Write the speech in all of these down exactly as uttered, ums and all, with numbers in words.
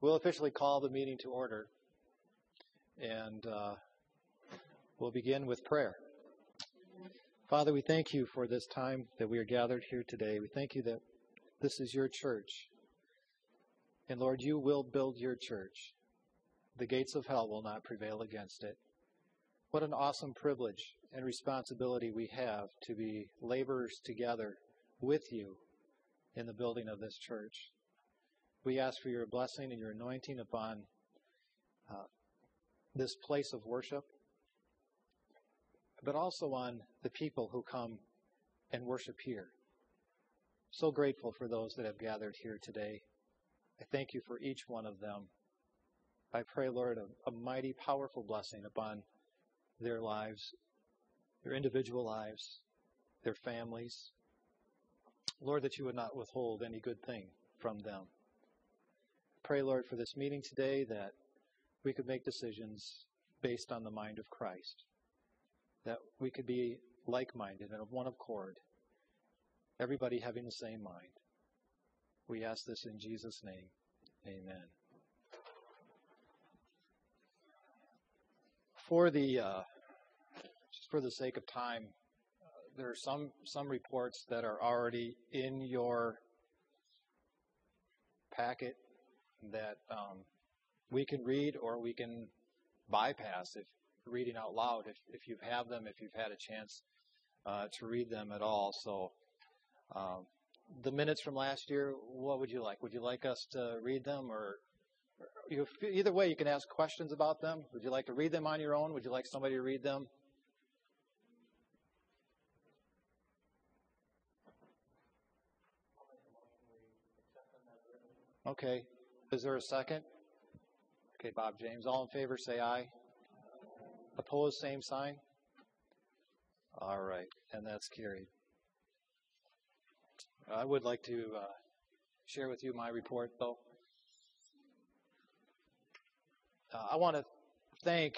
We'll officially call the meeting to order, and uh, we'll begin with prayer. Father, we thank you for this time that we are gathered here today. We thank you that this is your church. And Lord, you will build your church. The gates of hell will not prevail against it. What an awesome privilege and responsibility we have to be laborers together with you in the building of this church. We ask for your blessing and your anointing upon uh, this place of worship, but also on the people who come and worship here. So grateful for those that have gathered here today. I thank you for each one of them. I pray, Lord, a, a mighty, powerful blessing upon their lives, their individual lives, their families. Lord, that you would not withhold any good thing from them. Pray, Lord, for this meeting today that we could make decisions based on the mind of Christ, that we could be like-minded and of one accord, everybody having the same mind. We ask this in Jesus' name. Amen. For the uh, just for the sake of time, uh, there are some some reports that are already in your packet that um, we can read or we can bypass if reading out loud if, if you have them, if you've had a chance uh, to read them at all. So um, the minutes from last year, what would you like? Would you like us to read them, or, or you, either way you can ask questions about them? Would you like to read them on your own? Would you like somebody to read them? Okay. Is there a second? Okay, Bob James. All in favor, say aye. Opposed, same sign. All right, and that's carried. I would like to uh, share with you my report, though. Uh, I want to thank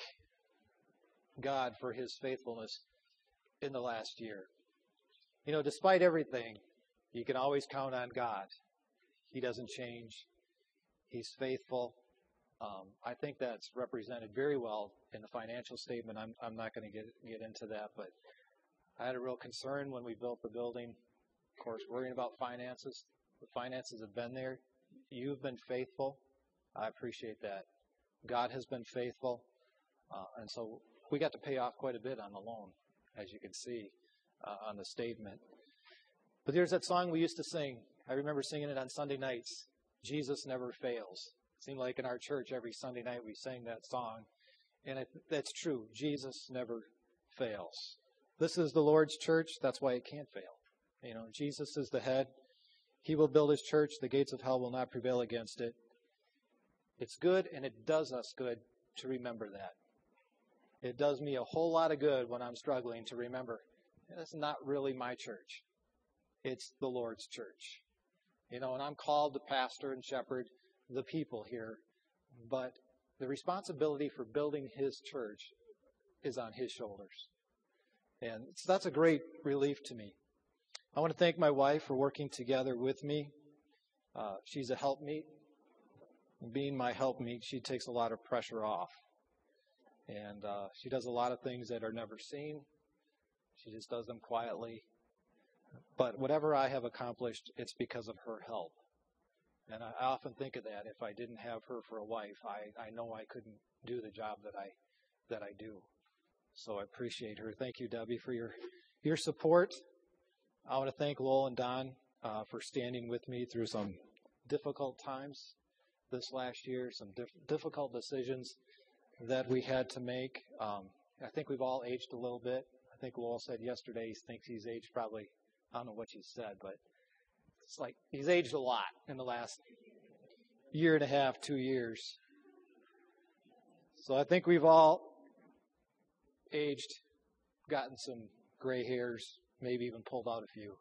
God for his faithfulness in the last year. You know, despite everything, you can always count on God. He doesn't change. He's faithful. Um, I think that's represented very well in the financial statement. I'm, I'm not going to get get into that, but I had a real concern when we built the building. Of course, worrying about finances. The finances have been there. You've been faithful. I appreciate that. God has been faithful. Uh, and so we got to pay off quite a bit on the loan, as you can see uh, on the statement. But there's that song we used to sing. I remember singing it on Sunday nights. Jesus never fails. It seemed like in our church every Sunday night we sang that song. And it, that's true. Jesus never fails. This is the Lord's church. That's why it can't fail. You know, Jesus is the head. He will build his church. The gates of hell will not prevail against it. It's good, and it does us good to remember that. It does me a whole lot of good when I'm struggling to remember that's not really my church. It's the Lord's church. You know, and I'm called to pastor and shepherd the people here, but the responsibility for building his church is on his shoulders. And so that's a great relief to me. I want to thank my wife for working together with me. Uh, she's a helpmeet. Being my helpmeet, she takes a lot of pressure off. And uh, she does a lot of things that are never seen. She just does them quietly. But whatever I have accomplished, it's because of her help. And I often think of that. If I didn't have her for a wife, I, I know I couldn't do the job that I that I do. So I appreciate her. Thank you, Debbie, for your your support. I want to thank Lowell and Don uh, for standing with me through some difficult times this last year, some dif- difficult decisions that we had to make. Um, I think we've all aged a little bit. I think Lowell said yesterday he thinks he's aged probably, I don't know what you said, but it's like he's aged a lot in the last year and a half, two years. So I think we've all aged, gotten some gray hairs, maybe even pulled out a few.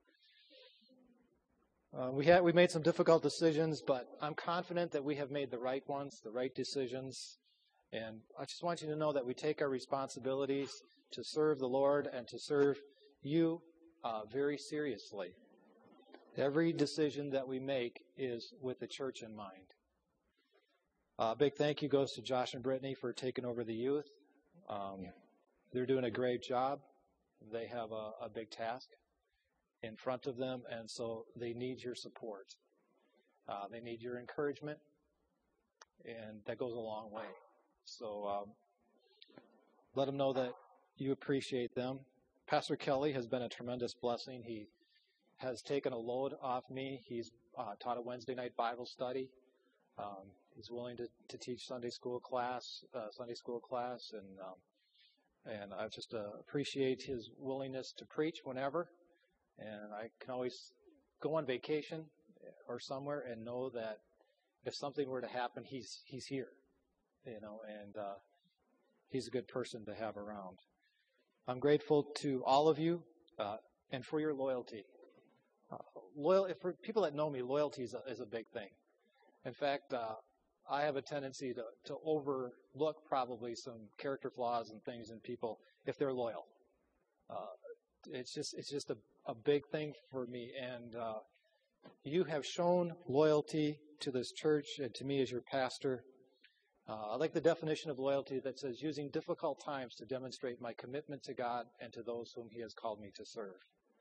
Uh, we had we made some difficult decisions, but I'm confident that we have made the right ones, the right decisions. And I just want you to know that we take our responsibilities to serve the Lord and to serve you uh, very seriously. Every decision that we make is with the church in mind. A big thank you goes to Josh and Brittany for taking over the youth. Um, they're doing a great job. They have a, a big task in front of them, and so they need your support. Uh, they need your encouragement, and that goes a long way. So um, let them know that you appreciate them. Pastor Kelly has been a tremendous blessing. He has taken a load off me. He's uh, taught a Wednesday night Bible study. Um, he's willing to, to teach Sunday school class, uh, Sunday school class, and um, and I just uh, appreciate his willingness to preach whenever. And I can always go on vacation or somewhere and know that if something were to happen, he's he's here, you know, and uh, he's a good person to have around. I'm grateful to all of you uh, and for your loyalty. Uh, loyal, for people that know me, loyalty is a, is a big thing. In fact, uh, I have a tendency to, to overlook probably some character flaws and things in people if they're loyal. Uh, it's just it's just a, a big thing for me, and uh, you have shown loyalty to this church and to me as your pastor. Uh, I like the definition of loyalty that says using difficult times to demonstrate my commitment to God and to those whom He has called me to serve.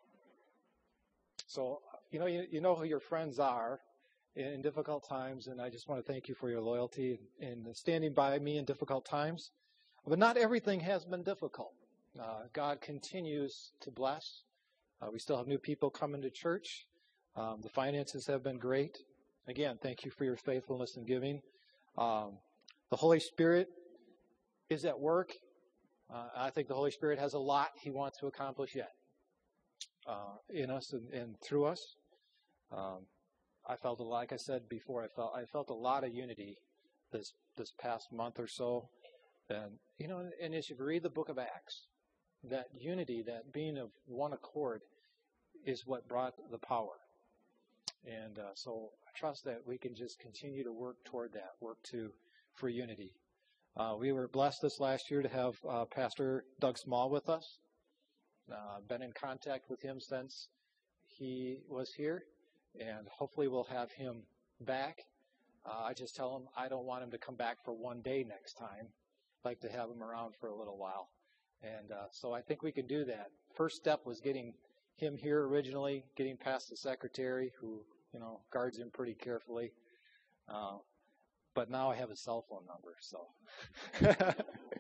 So, you know, you, you know who your friends are in difficult times, and I just want to thank you for your loyalty and standing by me in difficult times. But not everything has been difficult. Uh, God continues to bless. Uh, we still have new people coming to church. Um, the finances have been great. Again, thank you for your faithfulness in giving. Um, the Holy Spirit is at work. Uh, I think the Holy Spirit has a lot He wants to accomplish yet uh, in us and, and through us. Um, I felt, a, like I said before, I felt I felt a lot of unity this this past month or so, and you know, and as you read the Book of Acts, that unity, that being of one accord, is what brought the power. And uh, so I trust that we can just continue to work toward that, work to for unity. Uh, we were blessed this last year to have uh, Pastor Doug Small with us. Uh, been in contact with him since he was here. And hopefully we'll have him back. Uh, I just tell him I don't want him to come back for one day next time. I'd like to have him around for a little while. And uh, so I think we can do that. First step was getting him here originally, getting past the secretary who, you know, guards him pretty carefully. Uh, but now I have his cell phone number, so.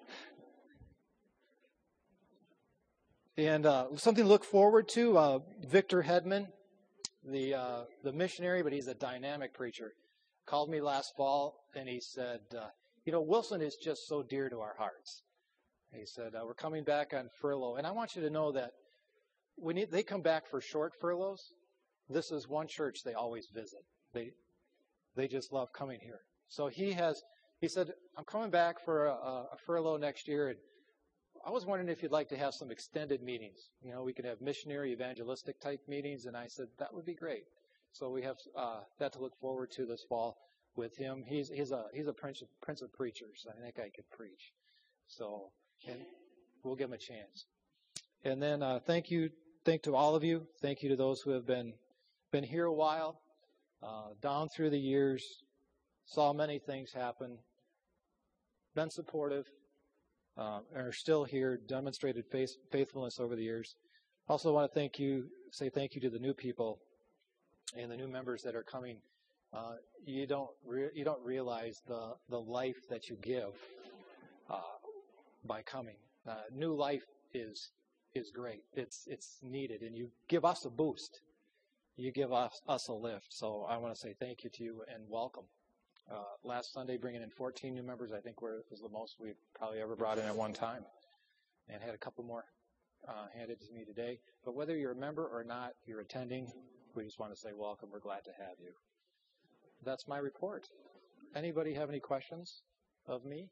And uh, something to look forward to, uh, Victor Hedman, the uh, the missionary, but he's a dynamic preacher, called me last fall, and he said, uh, you know, Wilson is just so dear to our hearts. He said, uh, we're coming back on furlough, and I want you to know that when they come back for short furloughs, this is one church they always visit. They they just love coming here. So he has, he said, I'm coming back for a, a furlough next year, and I was wondering if you'd like to have some extended meetings. You know, we could have missionary, evangelistic type meetings, and I said that would be great. So we have uh, that to look forward to this fall with him. He's he's a he's a prince of, prince of preachers. I think I could preach. So, and we'll give him a chance. And then uh, thank you, thank to all of you. Thank you to those who have been been here a while, uh, down through the years, saw many things happen, been supportive. Uh, and are still here, demonstrated faith, faithfulness over the years. Also want to thank you, say thank you to the new people and the new members that are coming. Uh, you don't re- you don't realize the, the life that you give uh, by coming. Uh, new life is is great. It's it's needed, and you give us a boost. You give us, us a lift. So I want to say thank you to you and welcome. Uh, last Sunday, bringing in fourteen new members, I think we're, was the most we've probably ever brought in at one time, and had a couple more uh, handed to me today. But whether you're a member or not, you're attending, we just want to say welcome. We're glad to have you. That's my report. Anybody have any questions of me?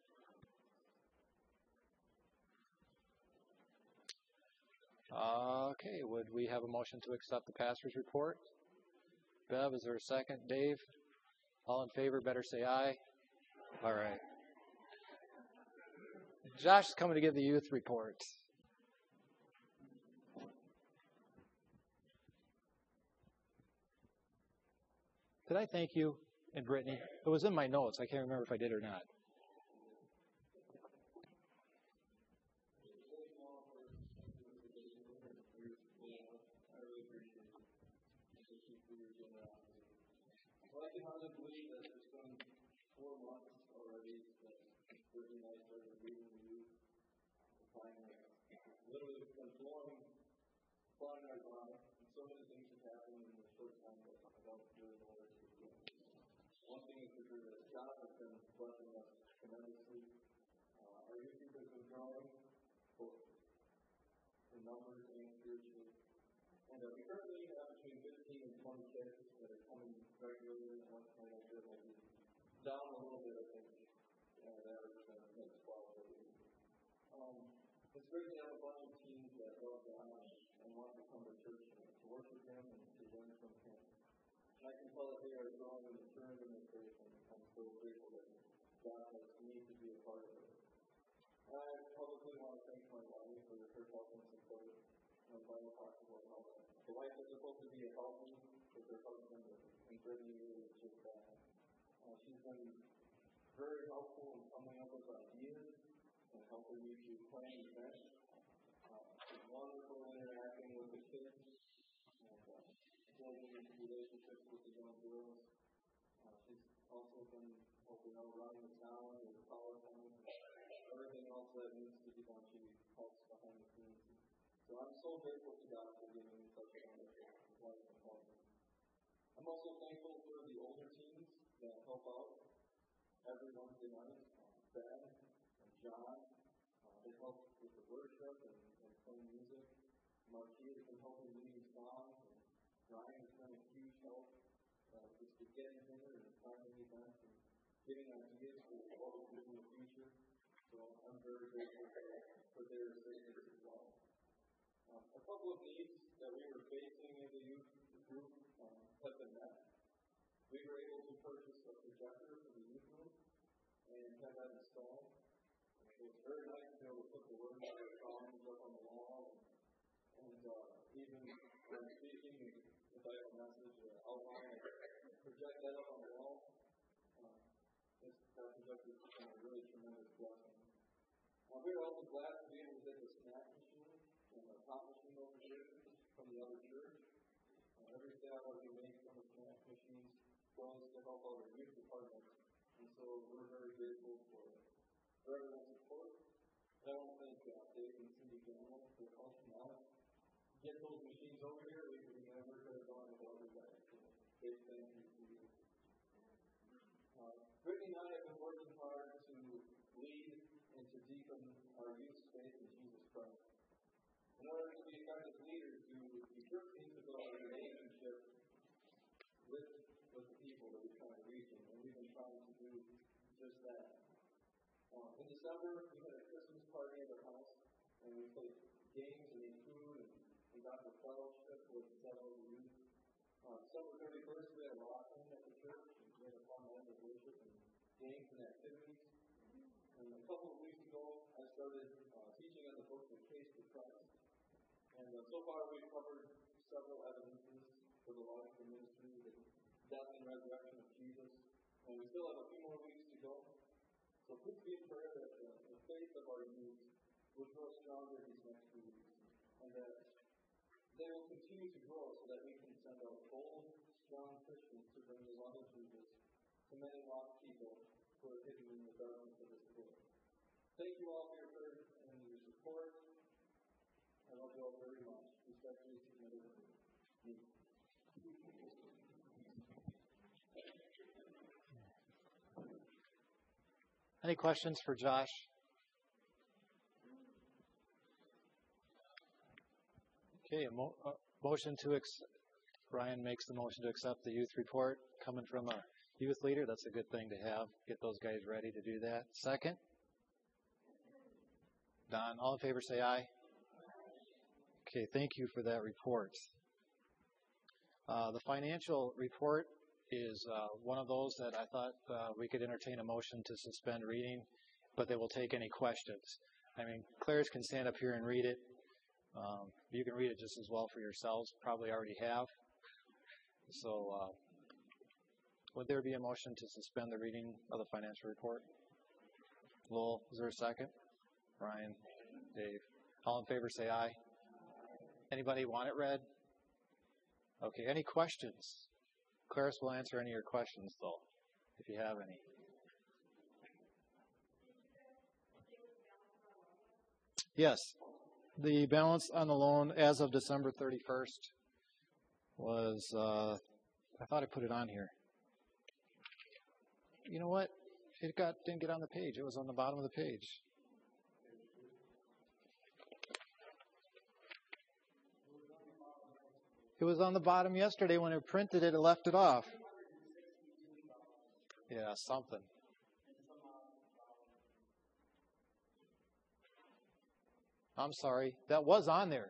Uh, okay, would we have a motion to accept the pastor's report? Bev, is there a second? Dave? All in favor, better say aye. All right. Josh is coming to give the youth report. Did I thank you and Brittany. It was in my notes. I can't remember if I did or not. Well, I can hardly believe that it's been four months already that Brittany and I started reading the youth. The time has literally been flowing, flying right by, and so many things have happened in the short time that I don't really know where to begin. One thing is for sure that God has been blessing us tremendously. Uh, our youth group has been growing, both in numbers and spiritually. And uh, we currently have between fifteen and twenty kids that are coming regularly. And one time I said we'll be down a little bit, I think. Uh, the average is maybe twelve per week. Um, it's great to have a bunch of teens that love God and want to come to church and to worship Him and to learn from Him. And I can tell that they are growing and maturing in their faith, and I'm so grateful that God has me to be a part of it. And I publicly want to thank my wife for her help and support. And the Bible talks about how the wife is supposed to be a helper with her husband, and Brittany really is just that. Uh, she's been very helpful in coming up with ideas and helping me to plan events. Uh, she's wonderful interacting with the kids and uh, building relationships with the young girls. Uh, she's also been helping out around the town with PowerPoint and everything else that needs to be done. She helps behind the scenes. So I'm so grateful to God for giving me such a wonderful wife and husband. I'm also thankful for the older teens that help out every Wednesday night. Uh, Ben and John, uh, they help with the worship and, and playing music. Marquis has been helping leading songs, and Ryan has been a huge help uh, just with getting dinner and planning events and getting ideas for what we'll do in the future. So I'm very grateful for, for their assistance as well. Um, a couple of needs that we were facing in the youth group um, have been met. We were able to purchase a projector for the youth room and have that installed. And so it's very nice to be able to put the words of our songs up on the wall, and, and uh, even when speaking, if I have a message uh, outline, I project that up on the wall. Uh, this, that projector has been a really tremendous blessing. Uh, we were also glad to be able to get the snack machine and a pop machine over here from the other church. Uh, every sale that we make from the snack machines goes to help out our youth department. And so we're very grateful for, for everyone's support. And I want to thank uh, Dave and Cindy Gamble for helping out. Get those machines over here, we, we never could have gone without you guys. So big thank you to you. Uh, Brittany and I have been working hard to lead and to deepen our youth's faith in Jesus Christ. In order to be effective leaders, you, you first need to build a relationship with, with the people that you're trying to reach, and we've been trying to do just that. Uh, in December, we had a Christmas party at our house, and we played games and ate food, and we got to fellowship with several youth. Uh, December thirty-first, we had a walk-in at the church, and we had a fun night of worship and games and activities. And a couple of weeks ago, I started uh, teaching on the book The Case for Christ. And uh, so far, we've covered several evidences for the life and ministry, the death and resurrection of Jesus. And we still have a few more weeks to go. So please be in prayer that the, the faith of our youth will grow stronger these next few weeks. And that they will continue to grow so that we can send out bold, strong Christians to bring the love of Jesus to many lost people who are hidden in the darkness of this world. Thank you all for your prayers and your support. I love you all very much, especially submitted to me. Any questions for Josh? Okay, a mo- uh, motion to ex- Ryan makes the motion to accept the youth report coming from a youth leader. That's a good thing to have. Get those guys ready to do that. Second? Don, all in favor say aye. Okay, thank you for that report. Uh, the financial report is uh, one of those that I thought uh, we could entertain a motion to suspend reading, but they will take any questions. I mean, Claire's can stand up here and read it. Um, you can read it just as well for yourselves, probably already have. So uh, Would there be a motion to suspend the reading of the financial report? Lowell, is there a second? Brian, Dave. All in favor say aye. Anybody want it read? Okay, any questions? Clarice will answer any of your questions, though, if you have any. Yes, the balance on the loan as of December thirty-first was, uh, I thought I put it on here. You know what? It got didn't get on the page. It was on the bottom of the page. It was on the bottom yesterday when it printed it, it left it off. Yeah, something. I'm sorry. That was on there.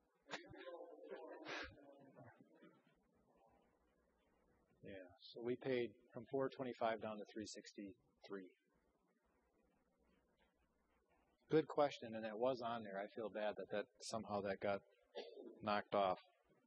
Yeah, so we paid from four twenty-five down to three sixty-three. Good question, and it was on there. I feel bad that, that somehow that got knocked off.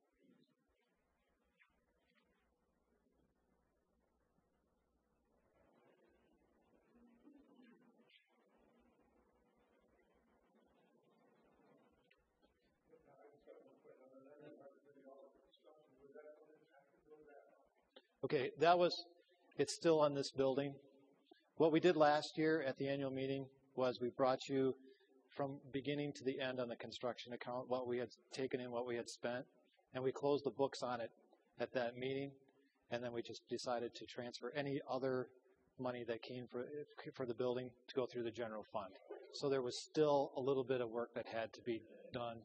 Okay, that was, it's still on this building. What we did last year at the annual meeting was we brought you from beginning to the end on the construction account, what we had taken in, what we had spent, and we closed the books on it at that meeting, and then we just decided to transfer any other money that came for, for the building to go through the general fund. So there was still a little bit of work that had to be done.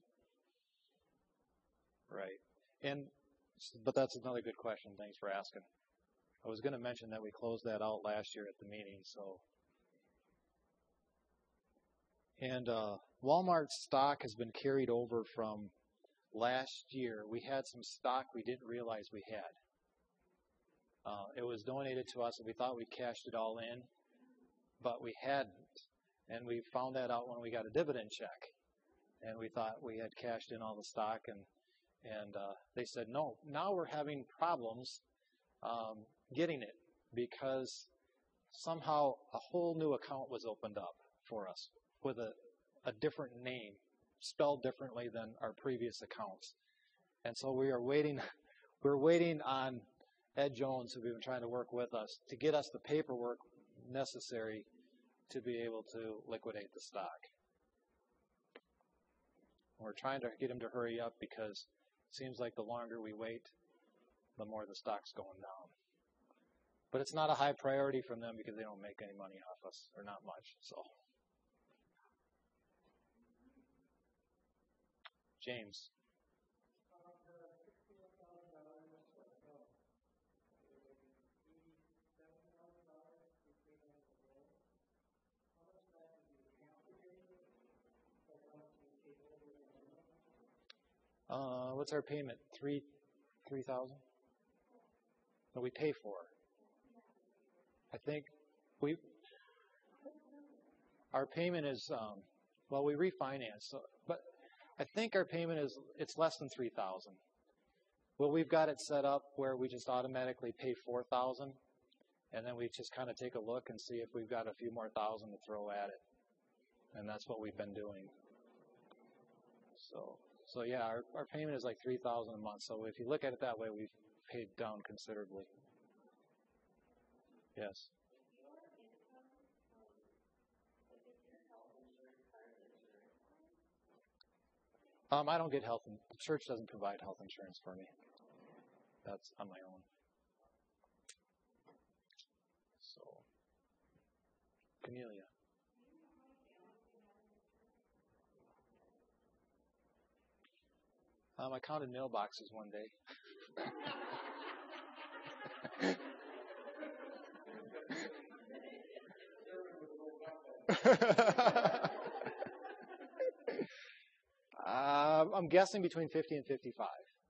Right. And But that's another good question. Thanks for asking. I was going to mention that we closed that out last year at the meeting. So, and uh, Walmart's stock has been carried over from last year. We had some stock we didn't realize we had. Uh, it was donated to us, and we thought we cashed it all in, but we hadn't. And we found that out when we got a dividend check, and we thought we had cashed in all the stock, and And uh, they said, no, now we're having problems um, getting it because somehow a whole new account was opened up for us with a, a different name, spelled differently than our previous accounts. And so we are waiting, we're waiting on Ed Jones, who's been trying to work with us, to get us the paperwork necessary to be able to liquidate the stock. We're trying to get him to hurry up because seems like the longer we wait, the more the stock's going down. But it's not a high priority from them because they don't make any money off us, or not much. So, James. Uh, what's our payment? Three, three thousand? That we pay for. I think we. Our payment is um, well, we refinance, so, but I think our payment is it's less than three thousand. Well, we've got it set up where we just automatically pay four thousand, and then we just kind of take a look and see if we've got a few more thousand to throw at it, and that's what we've been doing. So. So yeah, our, our payment is like three thousand a month. So if you look at it that way, we've paid down considerably. Yes. Um, I don't get health. In, the church doesn't provide health insurance for me. That's on my own. So, Camelia. Um, I counted mailboxes one day. uh, I'm guessing between fifty and fifty-five.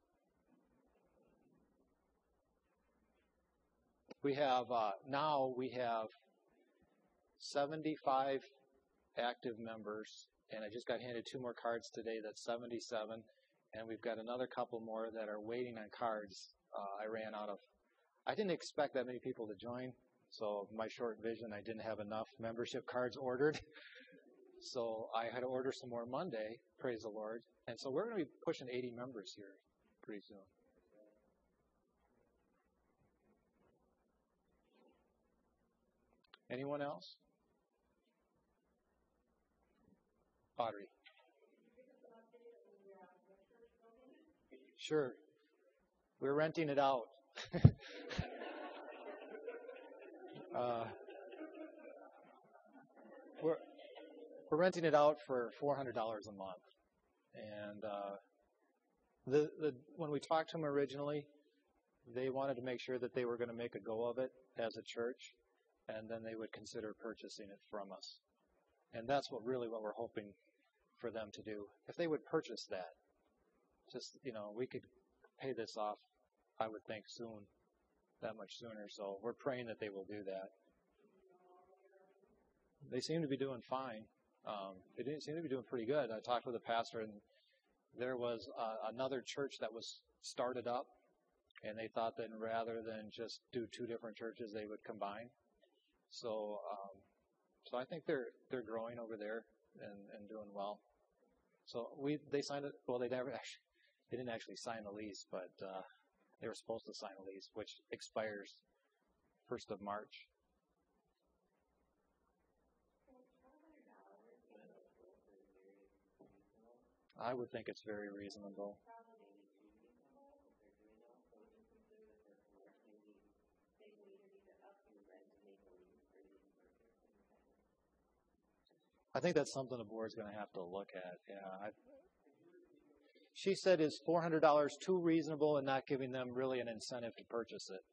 We have, uh, now we have seventy-five active members, and I just got handed two more cards today. That's seventy-seven. And we've got another couple more that are waiting on cards. Uh, I ran out of I didn't expect that many people to join. So my short vision, I didn't have enough membership cards ordered. So I had to order some more Monday, praise the Lord. And so we're going to be pushing eighty members here pretty soon. Anyone else? Audrey. Sure. We're renting it out. uh, we're we're renting it out for four hundred dollars a month, and uh, the the when we talked to them originally, they wanted to make sure that they were going to make a go of it as a church, and then they would consider purchasing it from us, and that's what really what we're hoping for them to do. If they would purchase that, just you know, we could pay this off, I would think soon, that much sooner. So we're praying that they will do that. They seem to be doing fine. Um, they didn't seem to be doing pretty good. I talked with a pastor, and there was uh, another church that was started up, and they thought that rather than just do two different churches, they would combine. So, um, so I think they're they're growing over there and, and doing well. So we they signed it. Well, they never actually they didn't actually sign the lease, but uh, they were supposed to sign a lease, which expires first of March. I would think it's very reasonable. I think that's something the board's going to have to look at. Yeah. I, she said, is four hundred dollars too reasonable and not giving them really an incentive to purchase it?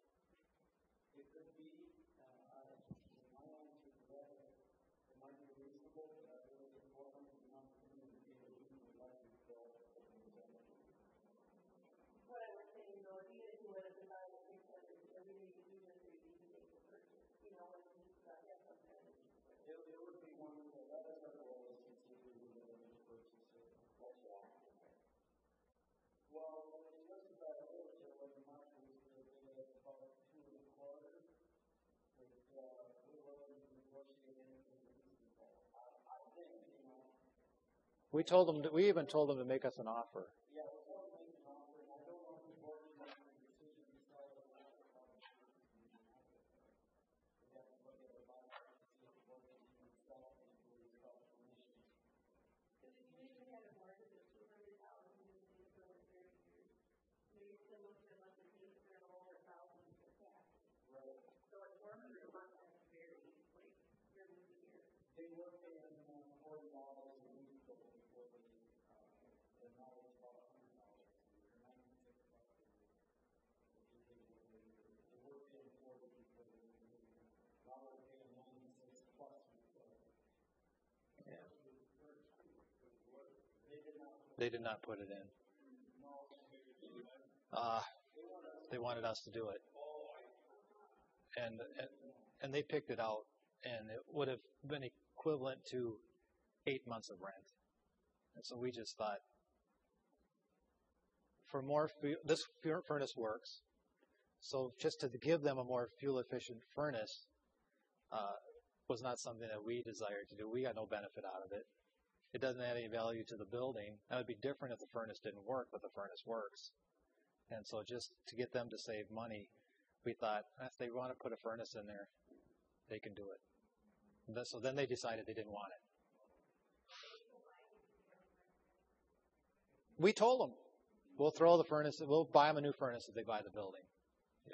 We told them. To, we even told them to make us an offer. They did not put it in. Uh, they wanted us to do it. And, and and they picked it out, and it would have been equivalent to eight months of rent. And so we just thought, for more, this furnace works. So just to give them a more fuel-efficient furnace uh, was not something that we desired to do. We got no benefit out of it. It doesn't add any value to the building. That would be different if the furnace didn't work, but the furnace works. And so just to get them to save money, we thought, if they want to put a furnace in there, they can do it. So then they decided they didn't want it. We told them, we'll throw the furnace, we'll buy them a new furnace if they buy the building. Yeah.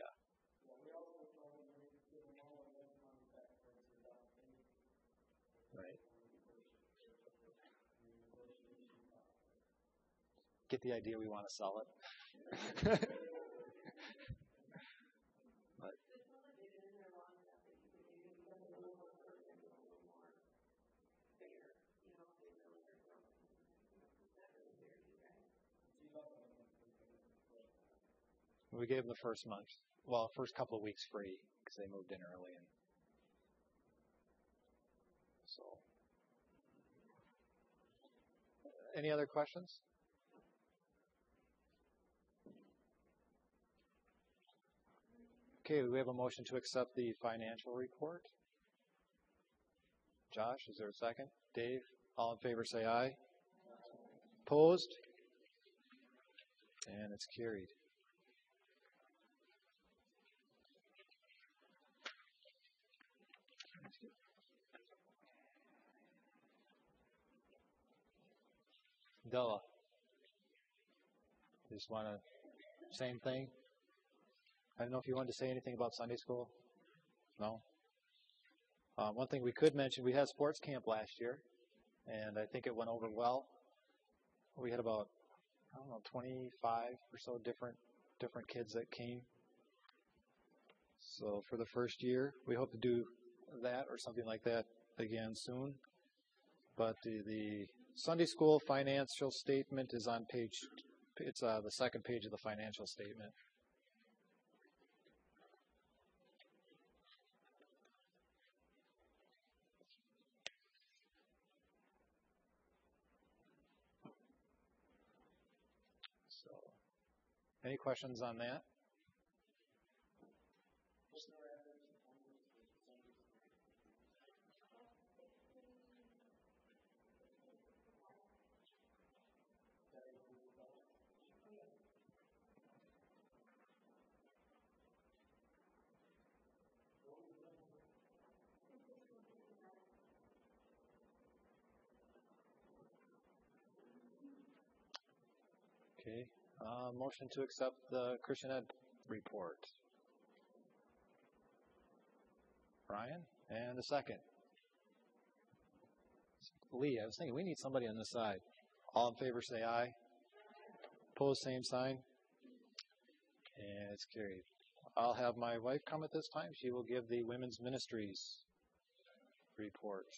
Right. Get the idea we want to sell it. But, we gave them the first month, well, first couple of weeks free because they moved in early. And so, any other questions? Okay, we have a motion to accept the financial report. Josh, is there a second? Dave, all in favor say aye. Opposed? And it's carried. Della, you just want to, same thing? I don't know if you wanted to say anything about Sunday school. No? Uh, one thing we could mention, we had sports camp last year, and I think it went over well. We had about, I don't know, twenty-five or so different different kids that came. So for the first year, we hope to do that or something like that again soon. But the, the Sunday school financial statement is on page, it's uh, the second page of the financial statement. So, any questions on that? Okay. Uh, motion to accept the Christian Ed report. Brian, and a second. Lee, I was thinking we need somebody on this side. All in favor say aye. Opposed, same sign. And it's carried. I'll have my wife come at this time. She will give the women's ministries report.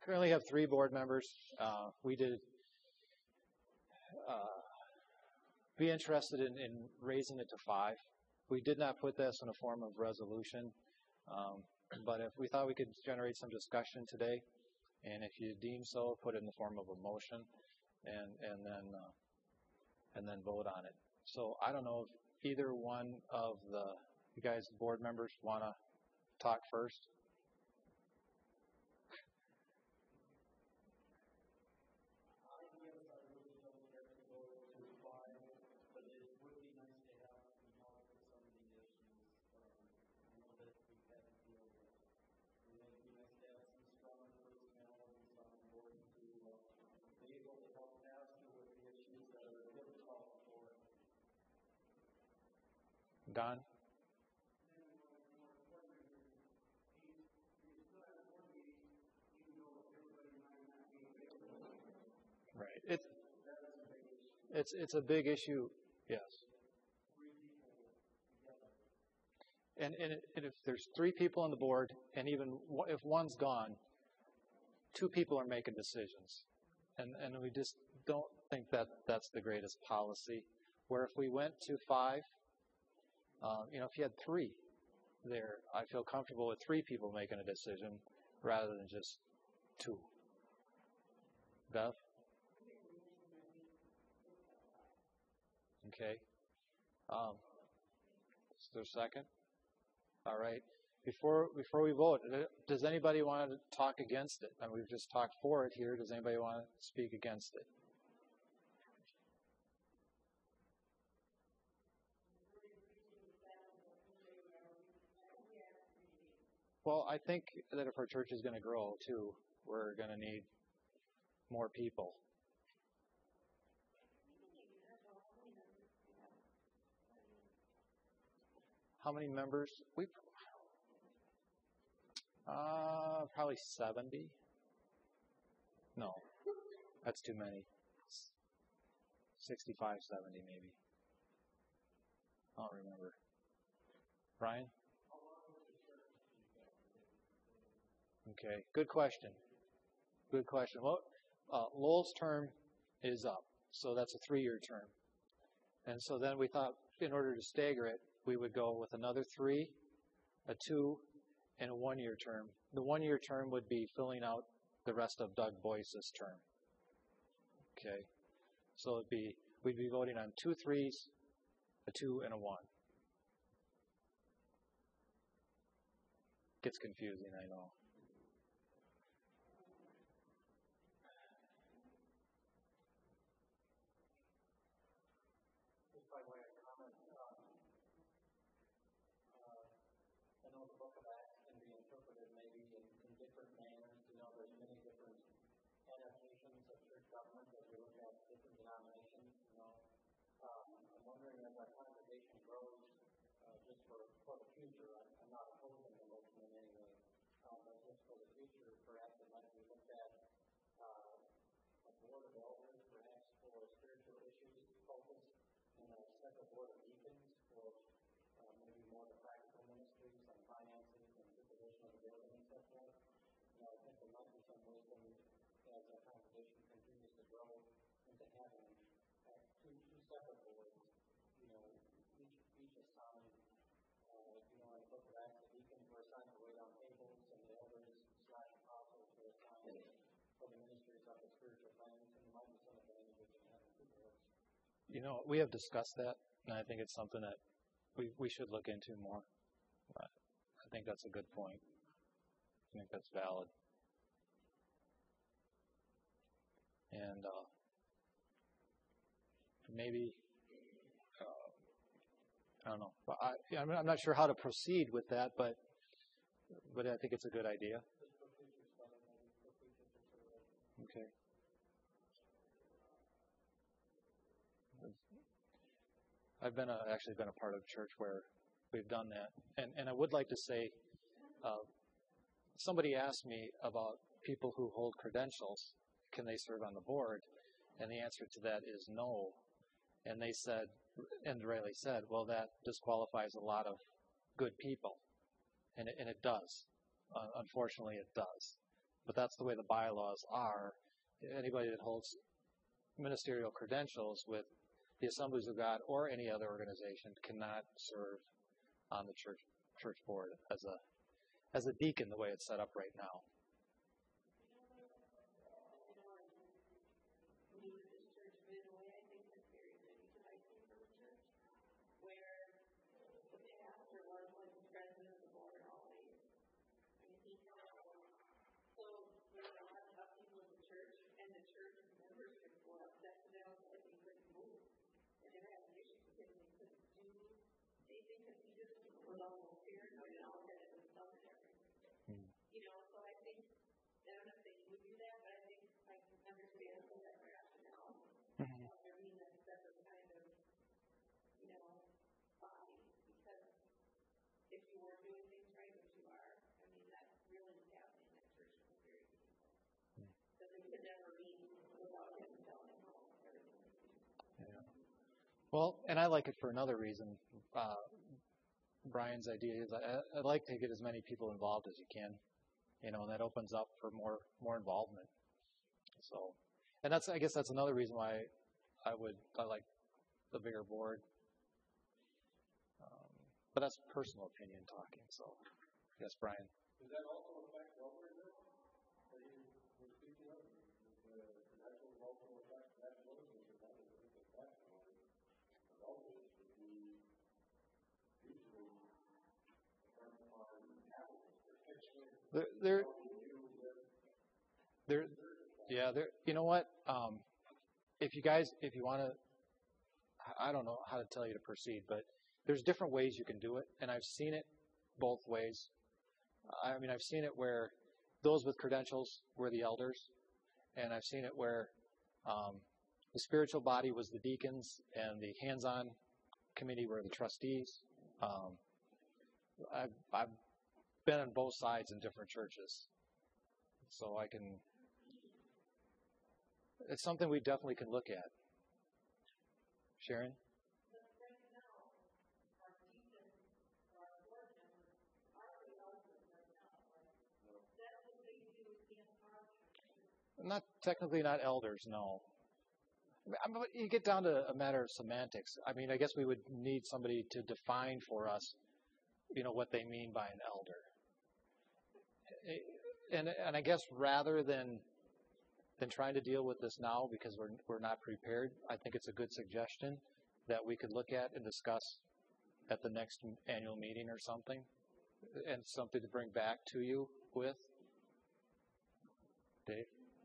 currently have three board members. Uh, we did uh, be interested in, in raising it to five. We did not put this in a form of resolution, um, but if we thought we could generate some discussion today, and if you deem so, put it in the form of a motion, and and then uh, and then vote on it. So I don't know if either one of the you guys board members want to talk first. Don? Right. It's it's it's a big issue. Yes. And and, it, and if there's three people on the board, and even if one's gone, two people are making decisions, and and we just don't think that that's the greatest policy. Where if we went to five, uh, you know, if you had three there, I feel comfortable with three people making a decision rather than just two. Bev? Okay. Um, is there a second? All right. Before before we vote, does anybody want to talk against it? And we've just talked for it here. Does anybody want to speak against it? Well, I think that if our church is going to grow too, we're going to need more people. How many members? We uh probably seventy. No, that's too many. sixty-five, seventy maybe. I don't remember. Brian? Okay, good question. Good question. Well, uh, Lowell's term is up, so that's a three-year term. And so then we thought in order to stagger it, we would go with another three, a two, and a one-year term. The one-year term would be filling out the rest of Doug Boyce's term. Okay, so it'd be we'd be voting on two threes, a two, and a one. Gets confusing, I know. Government as we look at different denominations, you know, um, I'm wondering as our congregation grows, uh, just for, for the future, I'm, I'm not opposing the motion in any way, uh, but just for the future, perhaps it might be looked at uh, a board of elders, perhaps for spiritual issues focused, and a separate board of deacons for uh, maybe more the practical ministries on finances and supervision of the building and so forth. You know, I think there might be some wisdom as our congregation continues to grow into having uh, two, two separate boards, you know, each, each assigned, uh, you know, in the book of Acts, the deacons were assigned to wait on tables, and the elders slash apostles were assigned for the ministries of the spiritual things, and there might be some advantages in having two boards. You know, we have discussed that, and I think it's something that we, we should look into more. I think that's a good point. I think that's valid. And uh, maybe, uh, I don't know. I, I'm not sure how to proceed with that, but but I think it's a good idea. Okay. I've been a, actually been a part of a church where we've done that, and and I would like to say, uh, somebody asked me about people who hold credentials. Can they serve on the board? And the answer to that is no. And they said, and Riley said, well, that disqualifies a lot of good people. And it, and it does. Uh, unfortunately, it does. but that's the way the bylaws are. Anybody that holds ministerial credentials with the Assemblies of God or any other organization cannot serve on the church church board as a as a deacon the way it's set up right now. Well, and I like it for another reason. Uh, Brian's idea is I, I'd like to get as many people involved as you can, you know, and that opens up for more more involvement. So, and that's I guess that's another reason why I would I like the bigger board. Um, but that's personal opinion talking. So, yes, Brian. Does that also affect elders that you were speaking of? The credentials also affect that vote, because that would think that that elders would be usually dependent on There, there, there, yeah, there. You know what? Um, if you guys, if you want to, I don't know how to tell you to proceed, but there's different ways you can do it, and I've seen it both ways. I mean, I've seen it where those with credentials were the elders, and I've seen it where um, the spiritual body was the deacons, and the hands-on committee were the trustees. Um, I've, I've been on both sides in different churches, so I can. It's something we definitely can look at. Sharon? Not technically not elders, no. But you get down to a matter of semantics. I mean, I guess we would need somebody to define for us, you know, what they mean by an elder. And and I guess rather than than trying to deal with this now because we're we're not prepared, I think it's a good suggestion that we could look at and discuss at the next annual meeting or something, and something to bring back to you with. Dave?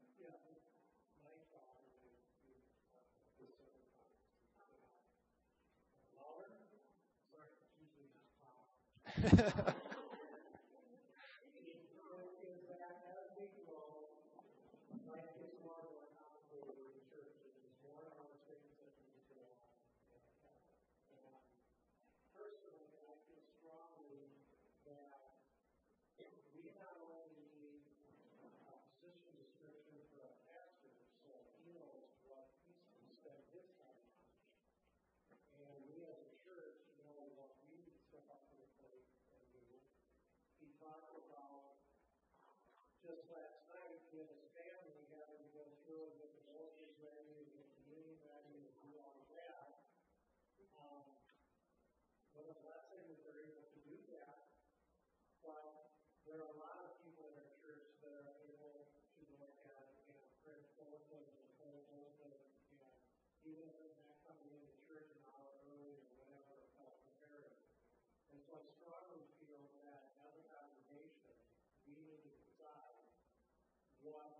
Just last night, we had his family having to go through and get the mortgage ready, and get the communion ready, and do all of that. Um, well, the blessing that they're able to do that, but there are a lot of people in our church that are able to look at, you know, print bulletins and whole bulletins, and even if they're not coming into church an hour early or whatever, help prepare it. And so I strongly feel that as a congregation, we need to decide what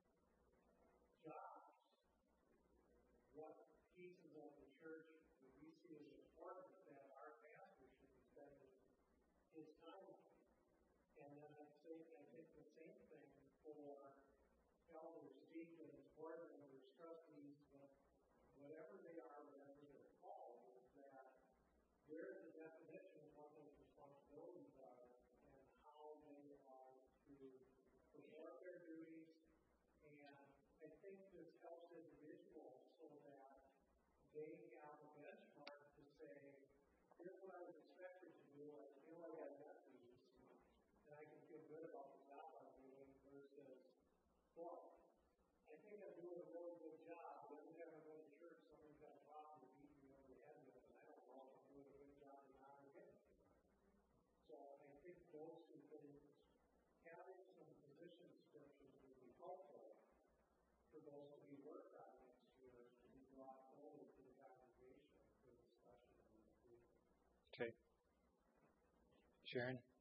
jobs, what pieces of the church that we see as important that our pastor should be spending his time on. And then I say, I think the same thing for elders, deacons, board members, trustees, whatever they are, whatever they're called, is that there is a definition of what those responsibilities are and how they are to perform their duties. And I think this helps individuals so that they have a benchmark to say, here's what I was expected to do, I feel like I met these, and I can feel good about the job I'm doing versus uh, I think those two things, having some position descriptions would be helpful for those to be worked on next year to be brought over to the congregation for discussion and review. Okay. Sharon?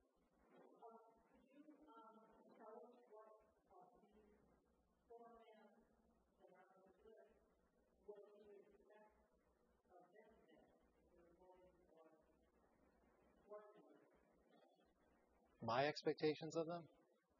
My expectations of them?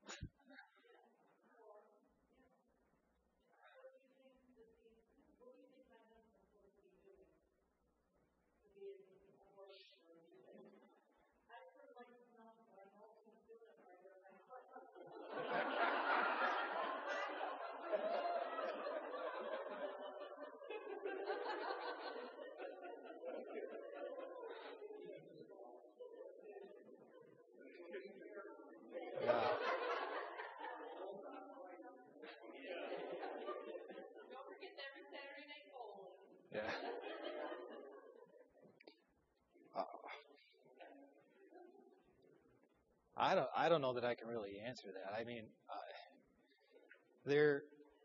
Yeah. Yeah. Uh, I don't. I don't know that I can really answer that. I mean, uh, they're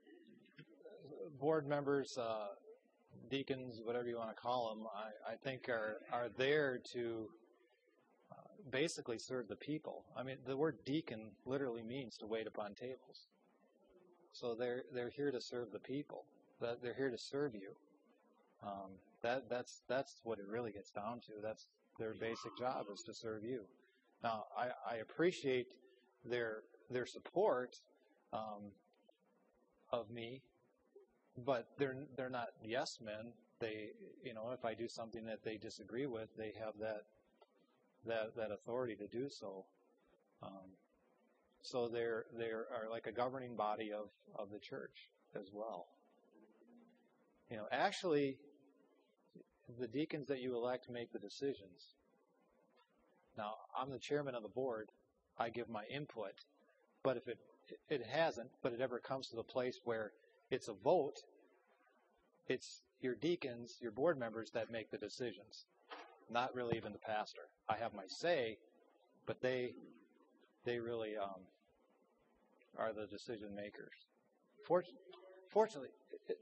board members, uh, deacons, whatever you want to call them. I, I think are are there to uh, basically serve the people. I mean, the word deacon literally means to wait upon tables. So they're they're here to serve the people. That they're here to serve you. Um, that that's that's what it really gets down to. That's their basic job, is to serve you. Now, I, I appreciate their their support um, of me, but they're they're not yes men. They, you know, if I do something that they disagree with, they have that that that authority to do so. Um, so they're they are like a governing body of, of the church as well. You know, actually, the deacons that you elect make the decisions. Now, I'm the chairman of the board. I give my input, but if it it hasn't, but it ever comes to the place where it's a vote, it's your deacons, your board members that make the decisions, not really even the pastor. I have my say, but they they really um, are the decision makers. Fortunately, fortunately it,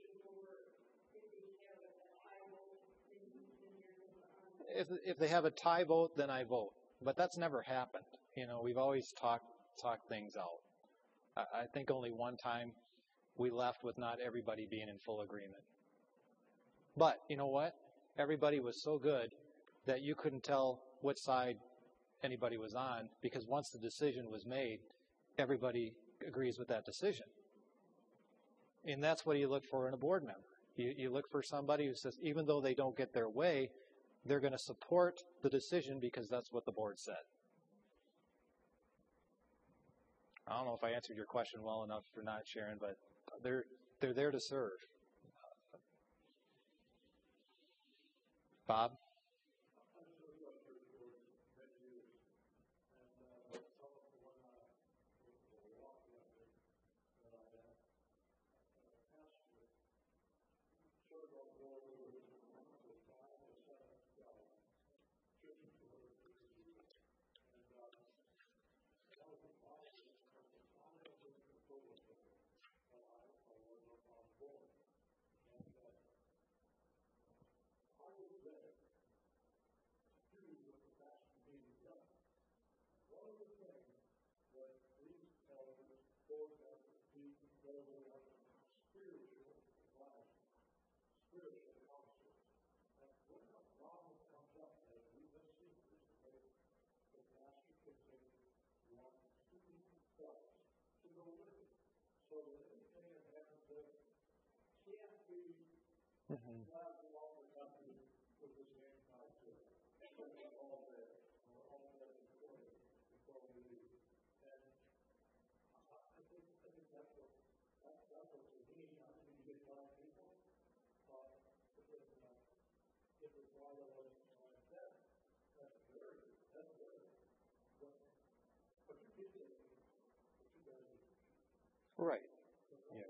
if if they have a tie vote, then I vote. But that's never happened. You know, we've always talked talked things out. I, I think only one time we left with not everybody being in full agreement. But you know what? Everybody was so good that you couldn't tell which side anybody was on, because once the decision was made, everybody agrees with that decision. And that's what you look for in a board member. You, you look for somebody who says, even though they don't get their way, they're going to support the decision because that's what the board said. I don't know if I answered your question well enough or not, Sharon, but they're they're there to serve. Bob? Mm-hmm. Right. Yeah.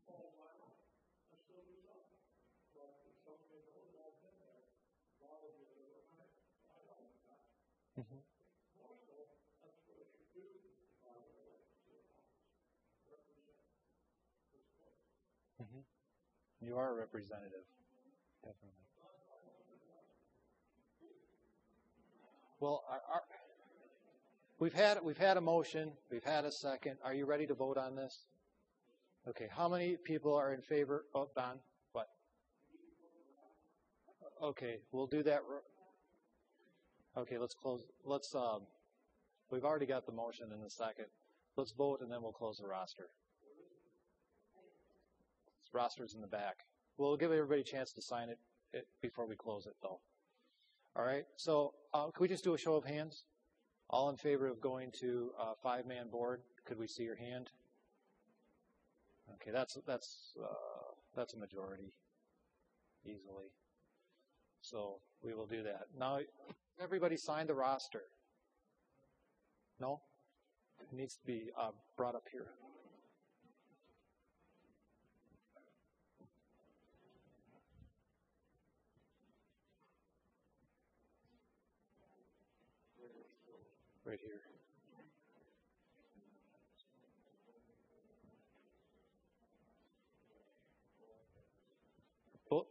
Mm-hmm. Mm-hmm. You are a representative, definitely. Well, our, our, we've had we've had a motion, we've had a second. Are you ready to vote on this? Okay. How many people are in favor? Oh, Don, what? Okay, we'll do that. Okay, let's close. Let's. Um, we've already got the motion in the second. Let's vote, and then we'll close the roster. This roster's in the back. We'll give everybody a chance to sign it, it before we close it, though. All right. So, uh, can we just do a show of hands? All in favor of going to a five-man board? Could we see your hand? Okay, that's that's uh, that's a majority, easily. So we will do that. Now, everybody signed the roster. No? It needs to be uh, brought up here. Right here. Well,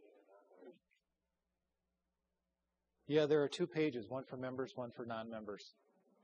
yeah, there are two pages, one for members, one for non-members.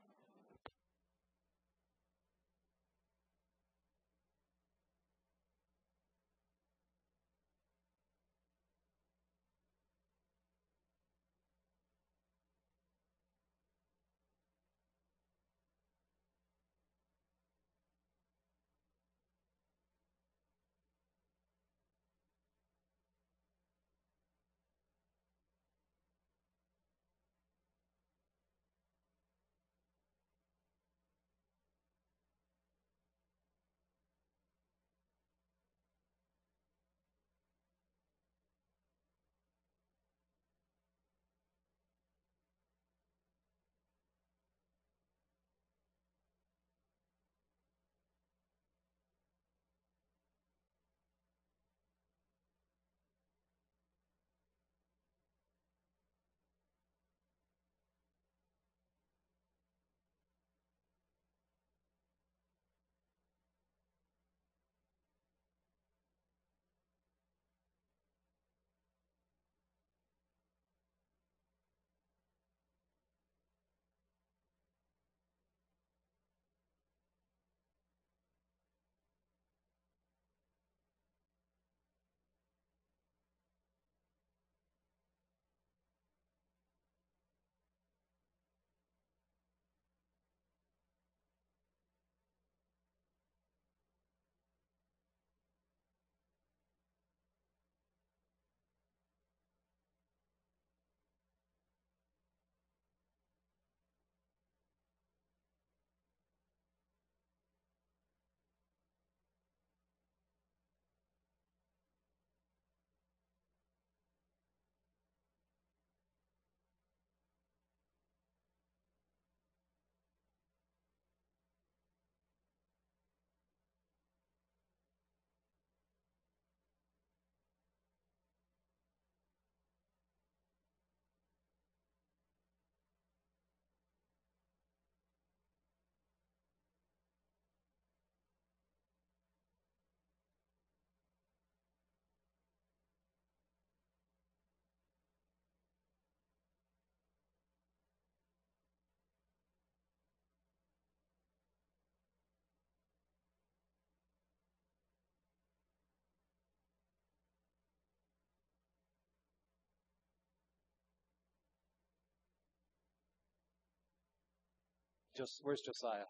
Just where's Josiah?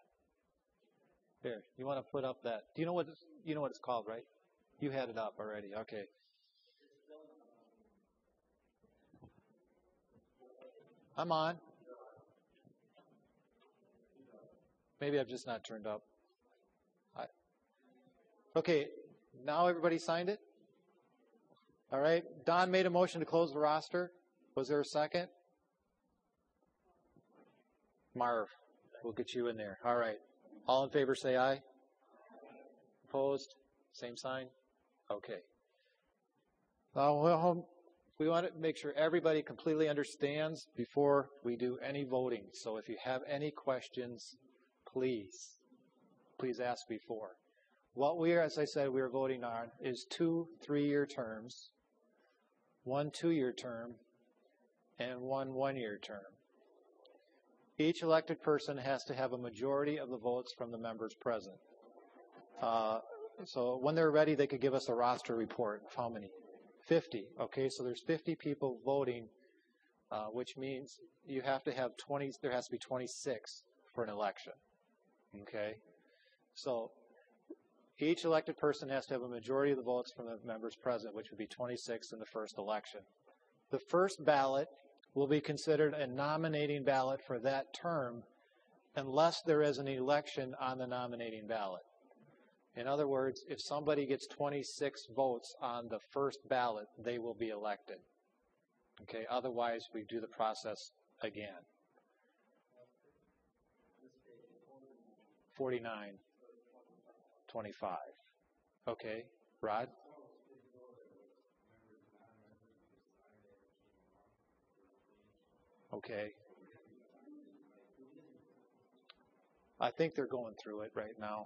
Here, you want to put up that? Do you know what it's, you know what it's called, right? You had it up already. Okay. I'm on. Maybe I've just not turned up. I, okay, now everybody signed it? All right. Don made a motion to close the roster. Was there a second? Marv, we'll get you in there. All right. All in favor say aye. Opposed? Same sign. Okay. Uh, well, we want to make sure everybody completely understands before we do any voting. So if you have any questions, please, please ask before. What we are, as I said, we are voting on is two three-year terms, one two-year term, and one one-year term. Each elected person has to have a majority of the votes from the members present. Uh, so when they're ready, they could give us a roster report of how many. fifty. Okay, so there's fifty people voting, uh, which means you have to have twenty, there has to be twenty-six for an election. Okay, so each elected person has to have a majority of the votes from the members present, which would be twenty-six in the first election. The first ballot will be considered a nominating ballot for that term unless there is an election on the nominating ballot. In other words, if somebody gets twenty-six votes on the first ballot, they will be elected. Okay, otherwise we do the process again. forty-nine, twenty-five. Okay, Rod? Okay. I think they're going through it right now.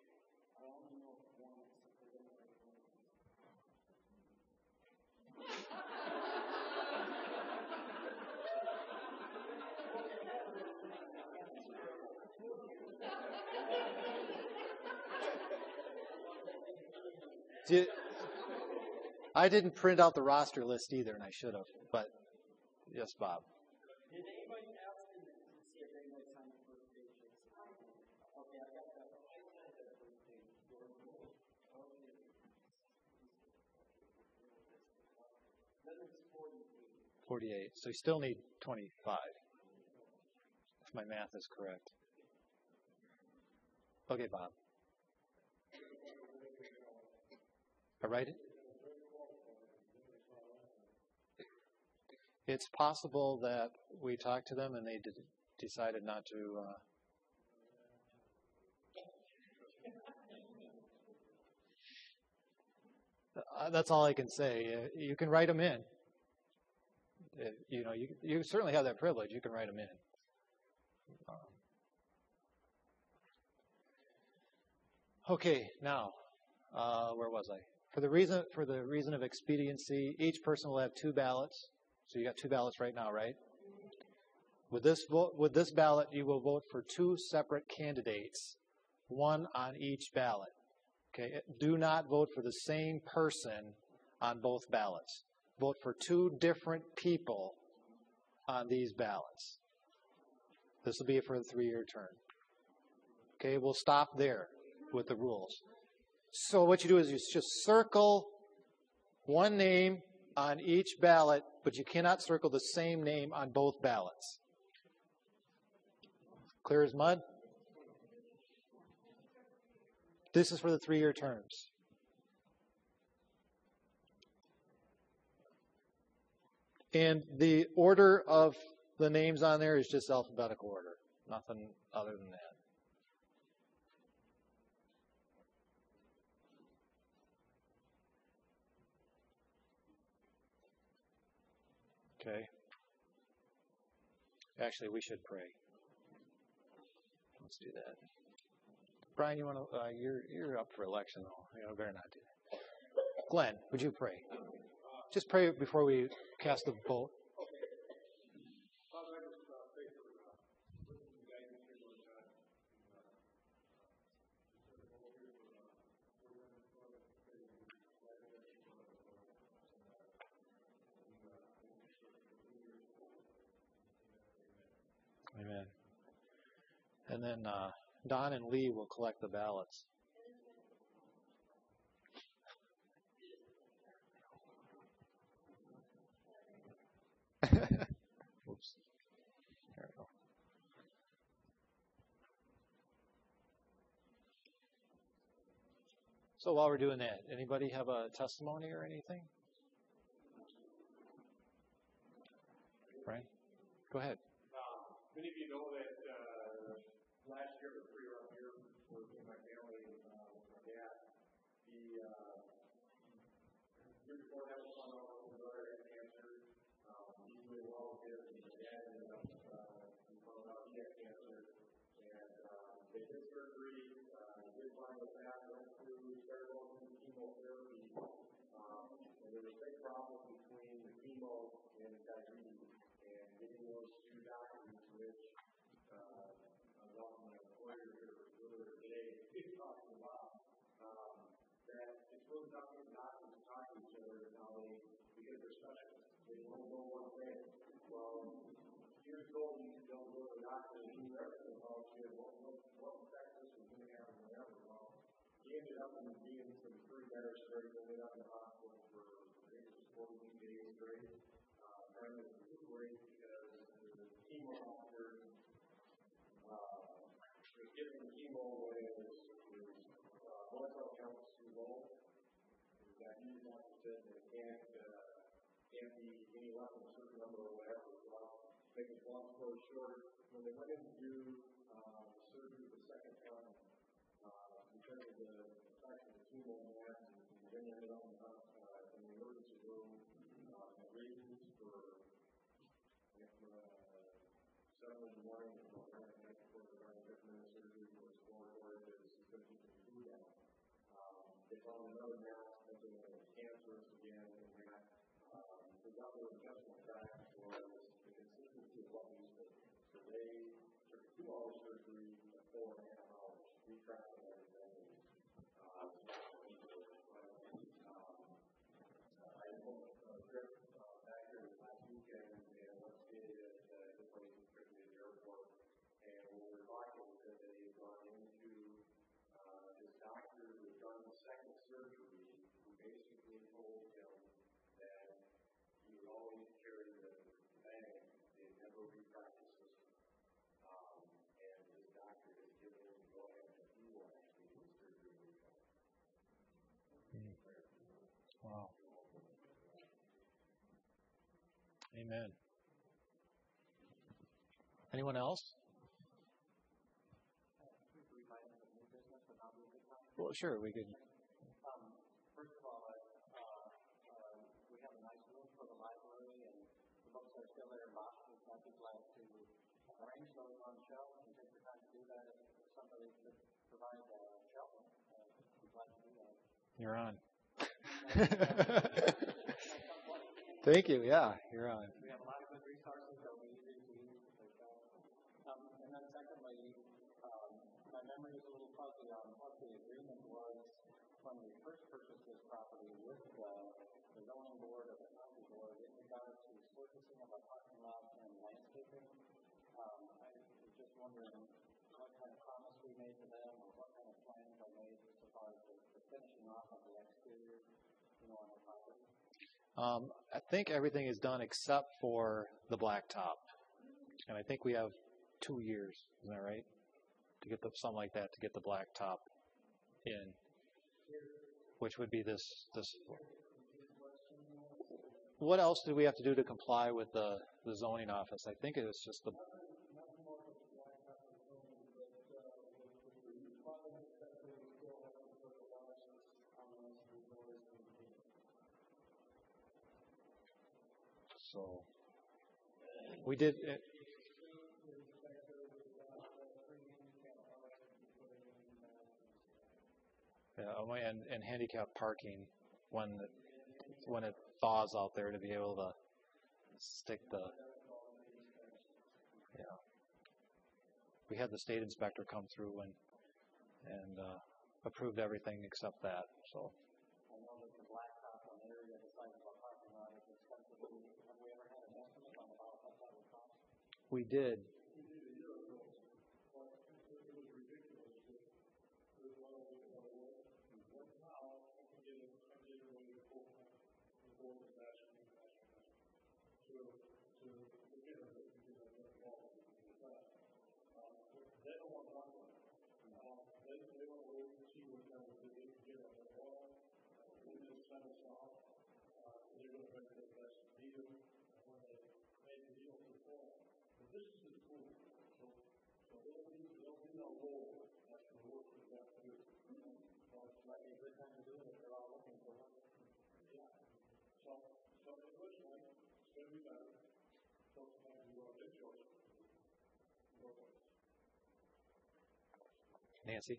Did, I didn't print out the roster list either, and I should have, but yes, Bob. Did anybody ask them to see if anybody signed the first page? Okay, I got that. I signed that first page. Then it's forty-eight. forty-eight. So you still need twenty-five, if my math is correct. Okay, Bob. All right. It's possible that we talked to them and they did, decided not to. Uh, that's all I can say. Uh, you can write them in. Uh, you know, you you certainly have that privilege. You can write them in. Um, okay, now uh, where was I? For the reason for the reason of expediency, each person will have two ballots. So you got two ballots right now, right? With this vote, with this ballot, you will vote for two separate candidates, one on each ballot. Okay, do not vote for the same person on both ballots. Vote for two different people on these ballots. This will be for a three-year term. Okay, we'll stop there with the rules. So what you do is you just circle one name on each ballot, but you cannot circle the same name on both ballots. Clear as mud? This is for the three-year terms. And the order of the names on there is just alphabetical order. Nothing other than that. Okay. Actually, we should pray. Let's do that. Brian, you want to? Uh, you're you're up for election, though. You know, better not do that. Glenn, would you pray? Just pray before we cast the vote. Amen. And then uh, Don and Lee will collect the ballots. Oops. There we go. So while we're doing that, anybody have a testimony or anything? Brian, go ahead. Many of you know that uh, last year, the three-year up here, with my family, uh, with my dad, the uh, year before that was on our older brother had cancer. Um, he was really well with it, and his dad ended up, uh, he found out he had cancer. And uh, they did surgery, uh, did find the path, went through, started going through chemotherapy. Um, and there was a big problem between the chemo and the diabetes. And getting those two doctors, which uh, I was off my employer here earlier today, we talked about um, that it's really tough for the doctors to talk to each other now they, because they're specialists. They don't know one thing. Well, years ago, you used to go to the doctor and he knew everything about you, what, what, what infectious was going to happen, whatever. Well, he ended up in being some pretty better straight, ended up in the hospital for, I think it was fourteen days straight. Uh, trying to recuperate because the chemo doctor uh, was giving the chemo when his uh, blood cell count was too low. It got used up to it, and it can't, uh, can't be any less than a certain number or whatever. Well, make a long story short, when they went in to do uh, the surgery the second time, uh, because of the effect of the chemo and that, and then they ended up in the, uh, in the emergency room, uh, the reasons for uh, seven in the morning, and the night before the running fifteen minute surgery was exploratory because he couldn't keep the food down. Um, they found another mass thinking it was cancerous again, and that um, the other adjustment factor was the consistency of what we did. So they took two hour surgery at four and a half hours, retracting everything. Uh, um, I booked a trip uh, back here last weekend, and let's get it at the place at the airport. And when we were talking, we said that he had gone into uh, this doctor who had done the second surgery, who basically told him that he would always carry the bag, they never retract the system. Um, and this doctor had given him to go ahead and he will actually do surgery and retract. Mm. Wow. Amen. Anyone else? Well, sure, we could. Um, first of all, uh, uh, we have a nice room for the library, and the books are still there in boxes. I'd be glad to arrange those on shelves and take the time to do that. If somebody could provide a shelf, uh, I'd be glad to do that. You're on. Thank you. Yeah, you're on. We have a lot of good resources that we easy to use for shelves. Um, and then secondly, um, my memory is a little fuzzy on what the agreement was when we first purchased this property with the, the zoning board or the county board in regards to surfacing of our parking lot and landscaping. Um, I was just wondering what kind of promise we made to them or what kind of plans I made so far as the, the finishing off of the exterior, you know, on the property. Um, I think everything is done except for the blacktop, and I think we have two years. Isn't that right? To get the something like that to get the blacktop in, which would be this this. What else do we have to do to comply with the the zoning office? I think it was just the. So we did. It, yeah, and, and handicap parking when it, when it thaws out there to be able to stick the. Yeah. We had the state inspector come through and and uh, approved everything except that. So. I know that the blacktop on the area of the side of our parking lot is expensive. Have we ever had an estimate on about what that would cost? We did. This is the tool. So, so there'll be, there'll be no role as to work with that too. So it's like a good time to do it if they're all looking for one. Yeah. some, some English, like, it's going to be better. Sometimes you want to get yours. Nancy?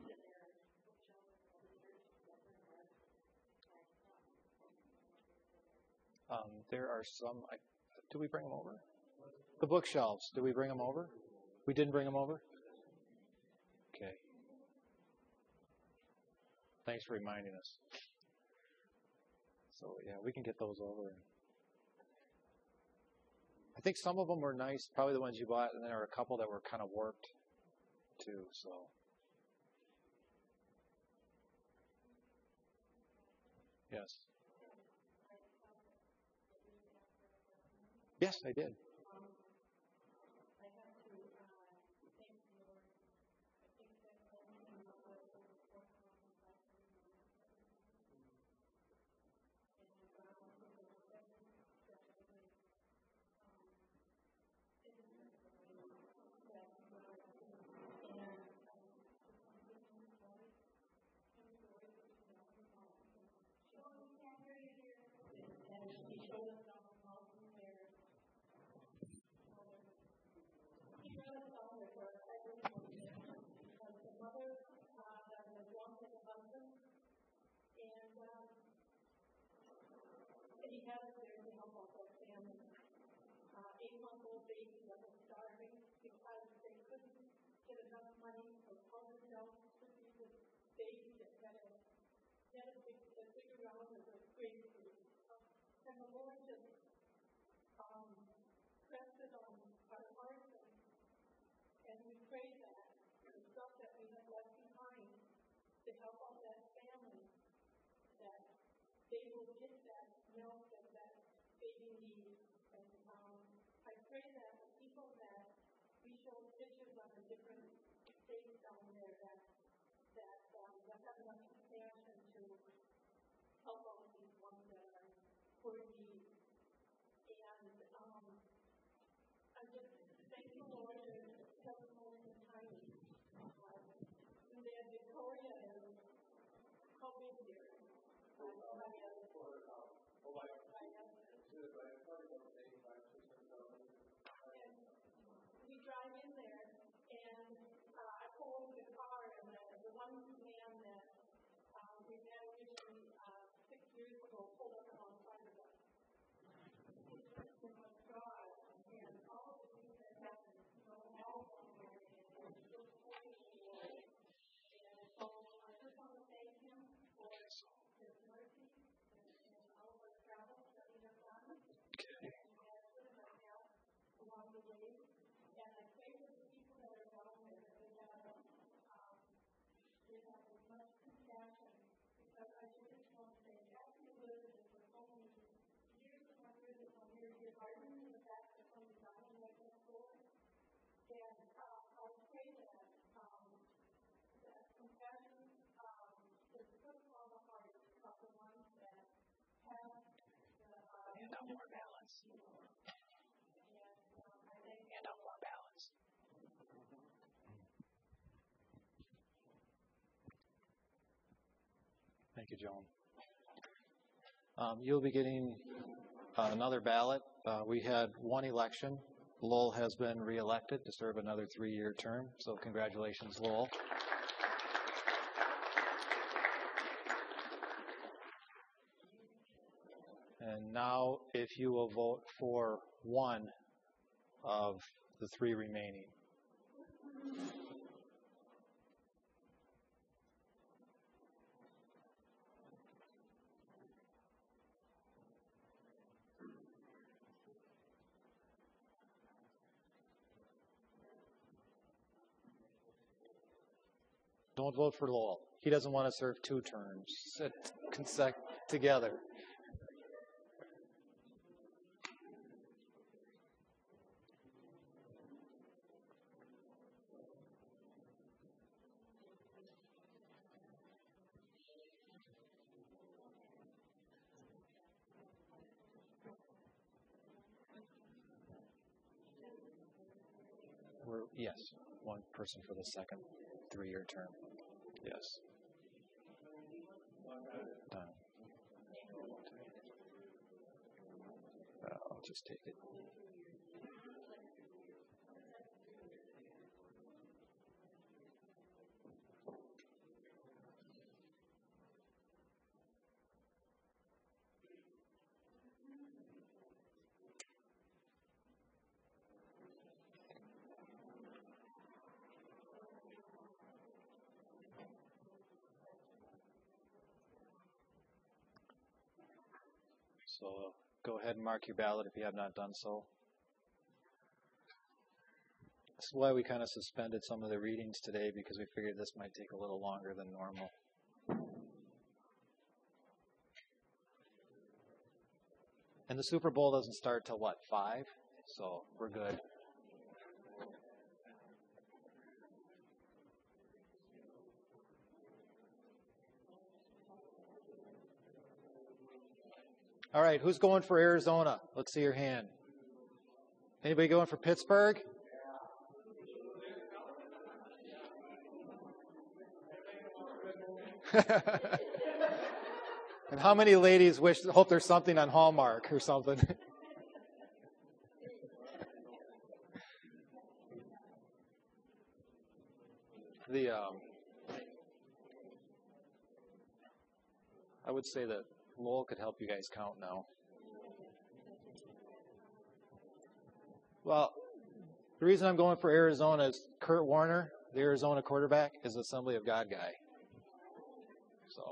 Um, there are some. I, do we bring them over? The bookshelves. Do we bring them over? We didn't bring them over? Okay. Thanks for reminding us. So, yeah, we can get those over. I think some of them were nice, probably the ones you bought, and there are a couple that were kind of warped, too, so. Yes. Yes, I did. He had it there to help out that family. Uh, eight-month-old baby that was starving because they couldn't get enough money for public health to feed the baby that had a, had a big, a big round of a great food. And the Lord just um, pressed it on our hearts, and, and we prayed that the stuff that we had left behind to help out that family, that they will get that milk that that baby needs. And um, I pray that the people that we show pictures of the different states down there, that that um, that have enough compassion to help out these ones that are poor needs. And um, I just thank you, Lord, there's testimony in tiny. Uh, and then Victoria is how big here? I have for um, well, like, as soon as I started on the eighty-five, six hundred thousand. We drive in there, and uh, I pull over the car, and the, the one man that um, we met originally uh, six years ago pulled up alongside of us. God, and all of the things that happened, you know, all of them there, and it's just holy glory. And so I just want to thank him for his mercy and, and all of our travels that we have done. Okay. And we have put in our path along the way. And I pray for the people that are down there that they have, um, they have as much compassion. Because I just want to say, after you live in this for so many years and years and years, you're hardened to the fact that somebody's down in like this door. And uh, I pray that um, that compassion um, is put on the heart of the ones that have the uh, Hand out more balance. and um, I thank Hand out more balance. Thank you, Joan. Um, you'll be getting uh, another ballot. Uh, we had one election. Lowell has been reelected to serve another three-year term. So congratulations, Lowell. And now, if you will vote for one of the three remaining. Don't vote for Lowell. He doesn't want to serve two terms consec- together. We're, yes, one person for the second three-year term. Yes. Done. I'll just take it. So go ahead and mark your ballot if you have not done so. That's why we kind of suspended some of the readings today, because we figured this might take a little longer than normal. And the Super Bowl doesn't start till what, five? So we're good. All right, who's going for Arizona? Let's see your hand. Anybody going for Pittsburgh? And how many ladies wish hope there's something on Hallmark or something? the um, I would say that Lowell could help you guys count now. Well, the reason I'm going for Arizona is Kurt Warner, the Arizona quarterback, is an Assembly of God guy. So.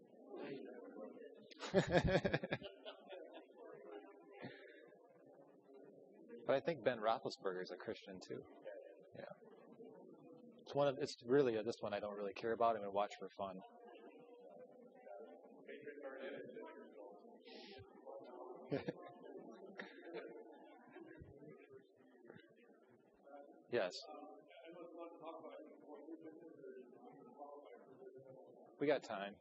But I think Ben Roethlisberger is a Christian too. Yeah. It's one of. It's really a, this one I don't really care about. I'm going to watch for fun. Yes. We got time.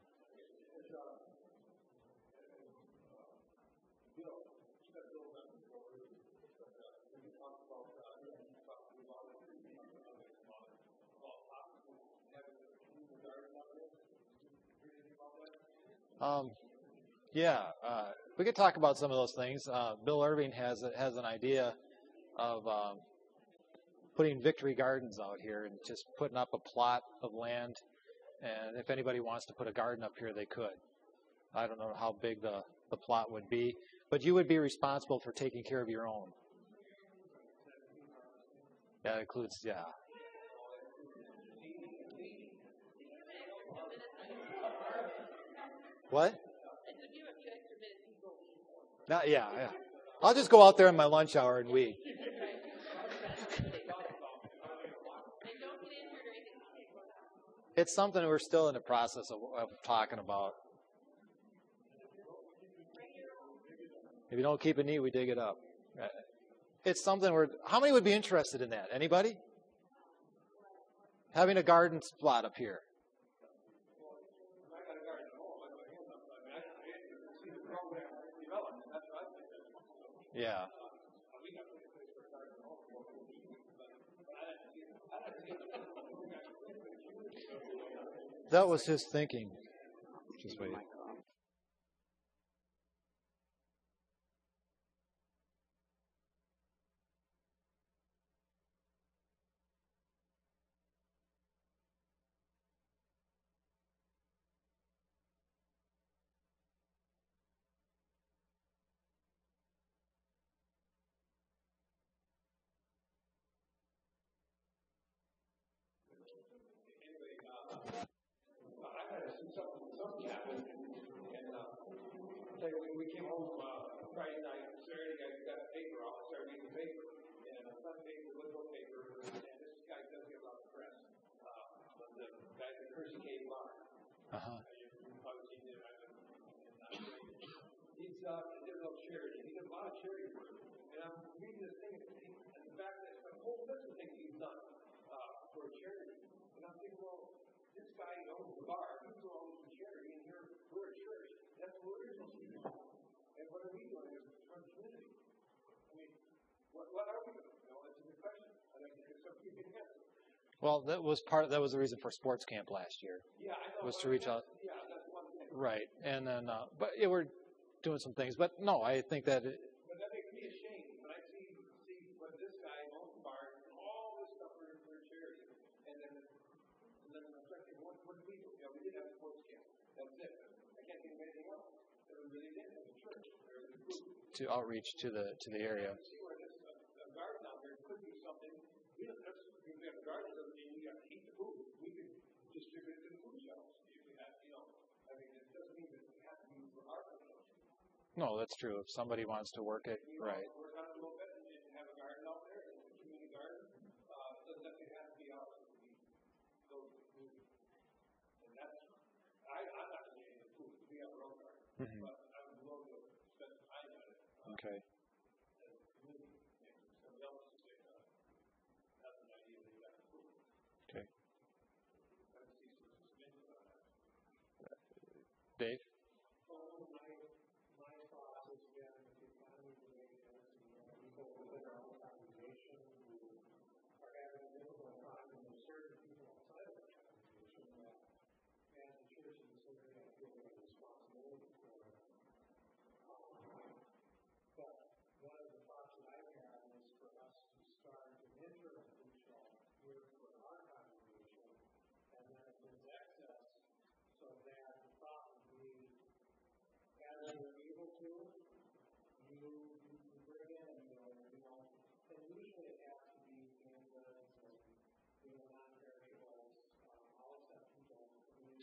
Um, yeah, uh, we could talk about some of those things. Uh, Bill Irving has has an idea of um, putting Victory Gardens out here and just putting up a plot of land. And if anybody wants to put a garden up here, they could. I don't know how big the, the plot would be, but you would be responsible for taking care of your own. That includes, yeah. What? Not, yeah, yeah. I'll just go out there in my lunch hour and weed. It's something we're still in the process of, of talking about. If you don't keep it neat, we dig it up. It's something we're. How many would be interested in that? Anybody? Having a garden plot up here. Yeah. That was his thinking. Just wait. We came home uh, Friday night, Saturday I got a paper off, started reading the paper, and on Sunday we looked at the paper, and this guy tells me about the press. Uh, the guy at Hershey Cave Bar. Uh-huh. Obviously, he did, he's uh, he did a little charity. He did a lot of charity work. And I'm reading this thing, and the fact that a whole list of things he's done uh, for a charity. And I'm thinking, well, this guy owns the bar, he's doing all this charity, and here we're a church. That's what we're supposed to do. And what are we doing as a community? I mean, what, what are we doing? You know, it's a good question. I think it's something you can answer. Well, that was part. That was the reason for sports camp last year. Yeah, I know. Was to reach out. Yeah, that's one thing. Right, and then, uh, but yeah, we're doing some things. But no, I think that. It, but that makes me ashamed. then I'm thinking, what, what did we do? Yeah, we did have a sports camp. That was it. I can't think of anything else that we really did as a church or as a group. To outreach to the to the area. See where there's a, a garden out there could be something. We don't have, if we have a garden, doesn't mean we have to keep the food. We could distribute it to the food shelves. If we have, you know, I mean, it doesn't mean that it has to be for our consumption. No, that's true. If somebody wants to work it, You right. know, work on it a little bit and have a garden out there, a community garden. Uh, it doesn't necessarily have to be ours. It could be those that do it. And that's, I, I'm not going to get the food. We have our own garden. Mm-hmm. But I would love to spend time on it. Uh, Okay. as a community. And somebody else to say, uh, that's an idea that you have to prove. Okay. I see some suspicion on that. Dave? Well, my, my thought has been if the economy remains as people within our own congregation who are having a difficult time, and there's certain people outside of our congregation that, as the church in this area, I feel we have a responsibility for. Um, but one of the thoughts that I've had is for us to start an interim food shelf here for our congregation, and then if there's excess, so that the thought would be, as you're able to, you, you can bring in, you know, you know, and usually it has to be canned goods and, you know, non-perishables, um, all except people who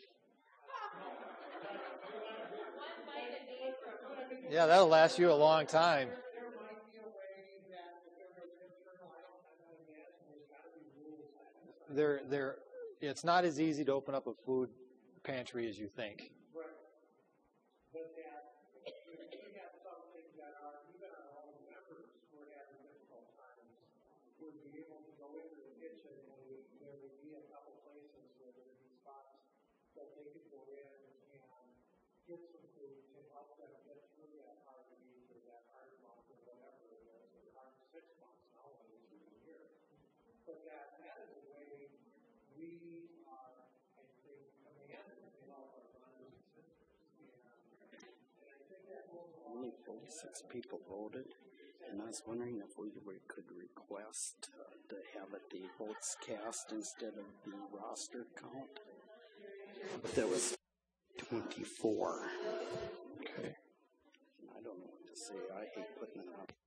One bite a day from Yeah, that'll last you a long time. There, there might be a way that if there was internal, I don't, I'm not imagining there's got to be rules. There, there. It's not as easy to open up a food pantry as you think. Right. But that, if we have something that are, even our own members who are having difficult times, would be able to go into the kitchen and we, there would be a couple places where there would be spots that they could go in and get some food to help them get through that hard week or that hard month or whatever it is, or hard six months now when it's through the year. But that, that is a way we are, I think, commanded to help our brothers and sisters. And I think that goes along. Only forty-six people voted, and I was wondering if we we could request uh, to have it the votes cast instead of the roster count. But there was twenty-four. Okay. I don't know what to say. I hate putting it up.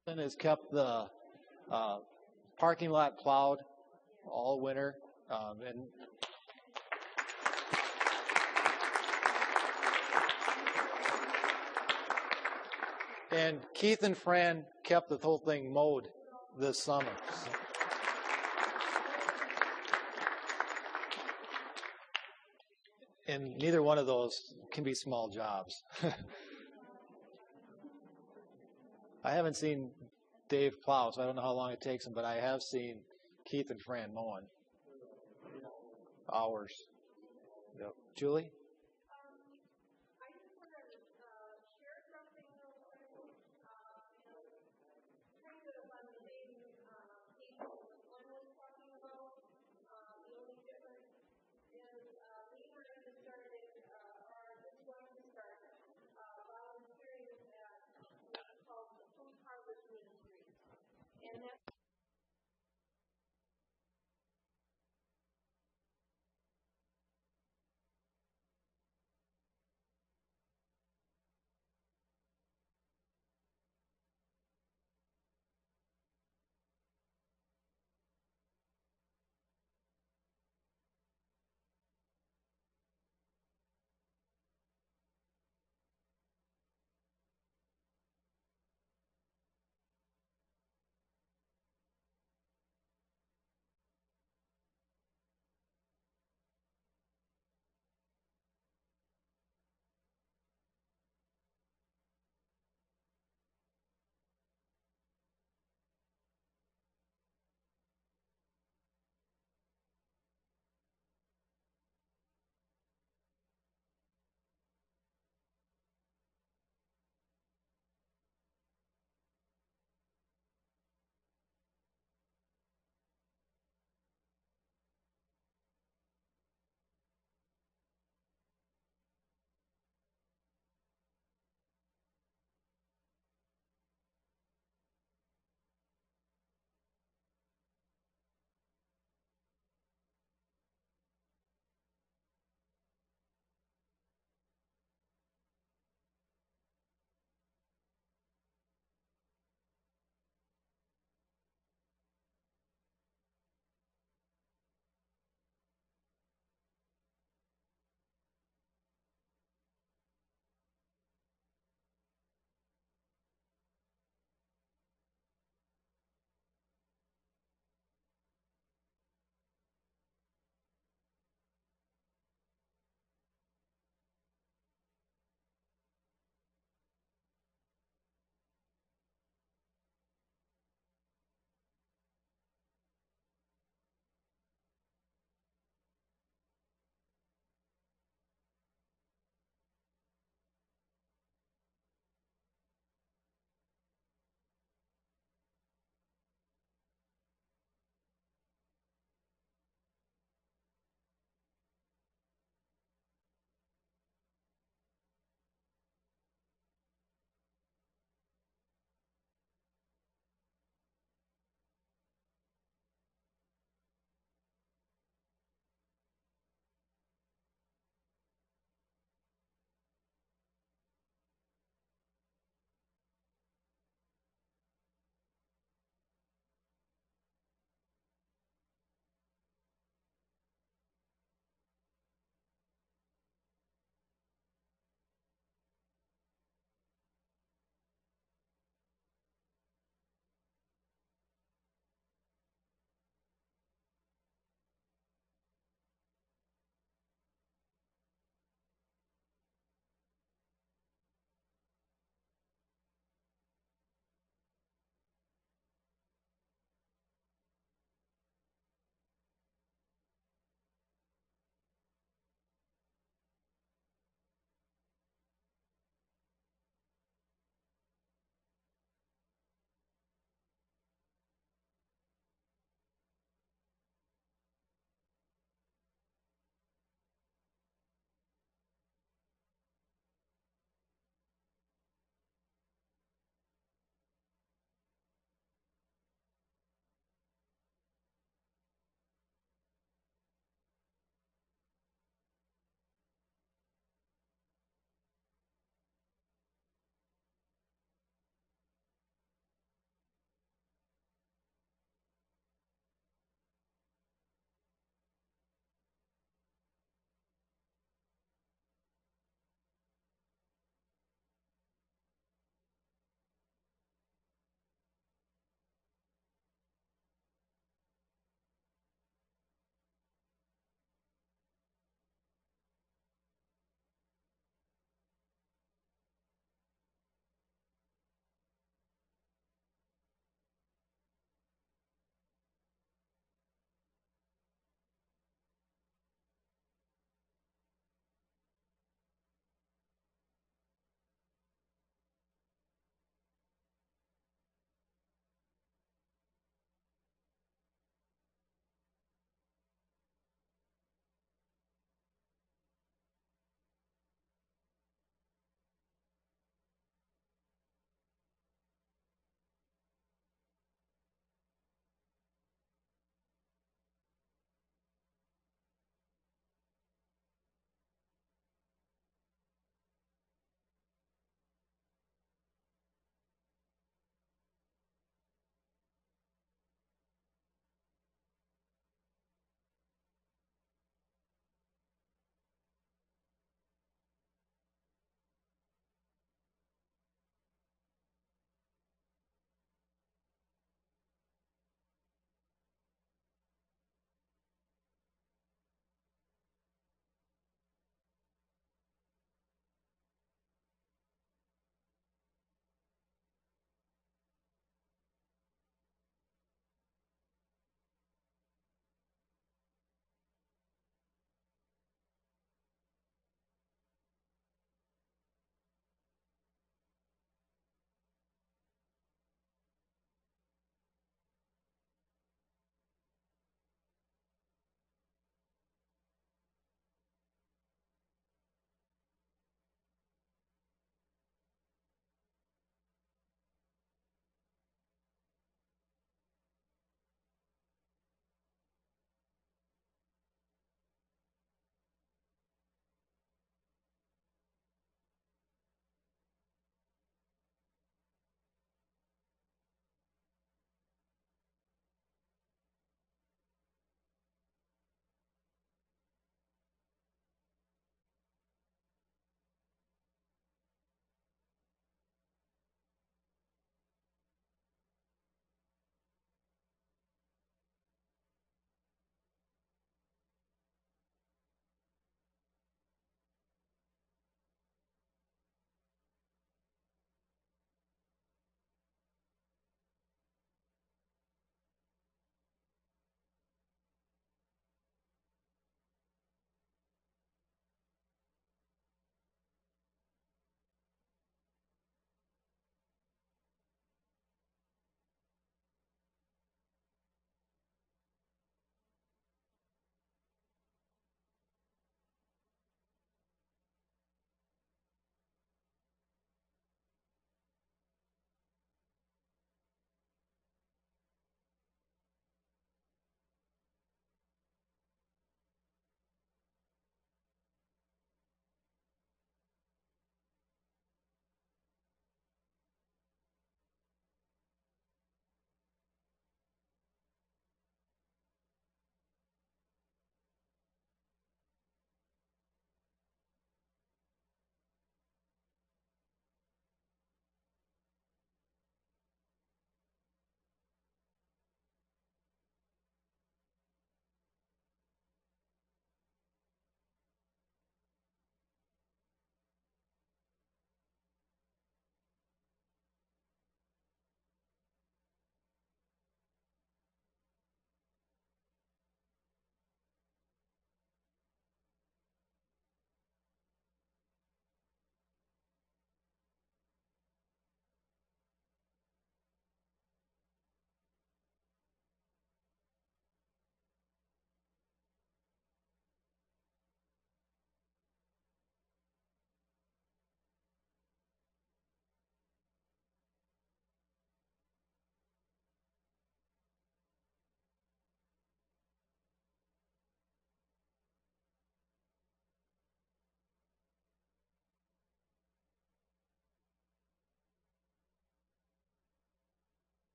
And has kept the uh, parking lot plowed all winter, um, and and Keith and Fran kept the whole thing mowed this summer. And neither one of those can be small jobs. I haven't seen Dave plow, so I don't know how long it takes him, but I have seen Keith and Fran mowing. Hours. Yep. Julie?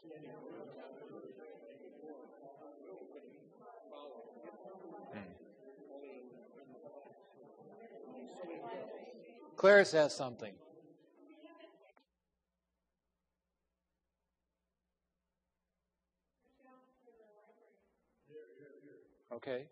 Clarice has something. Okay.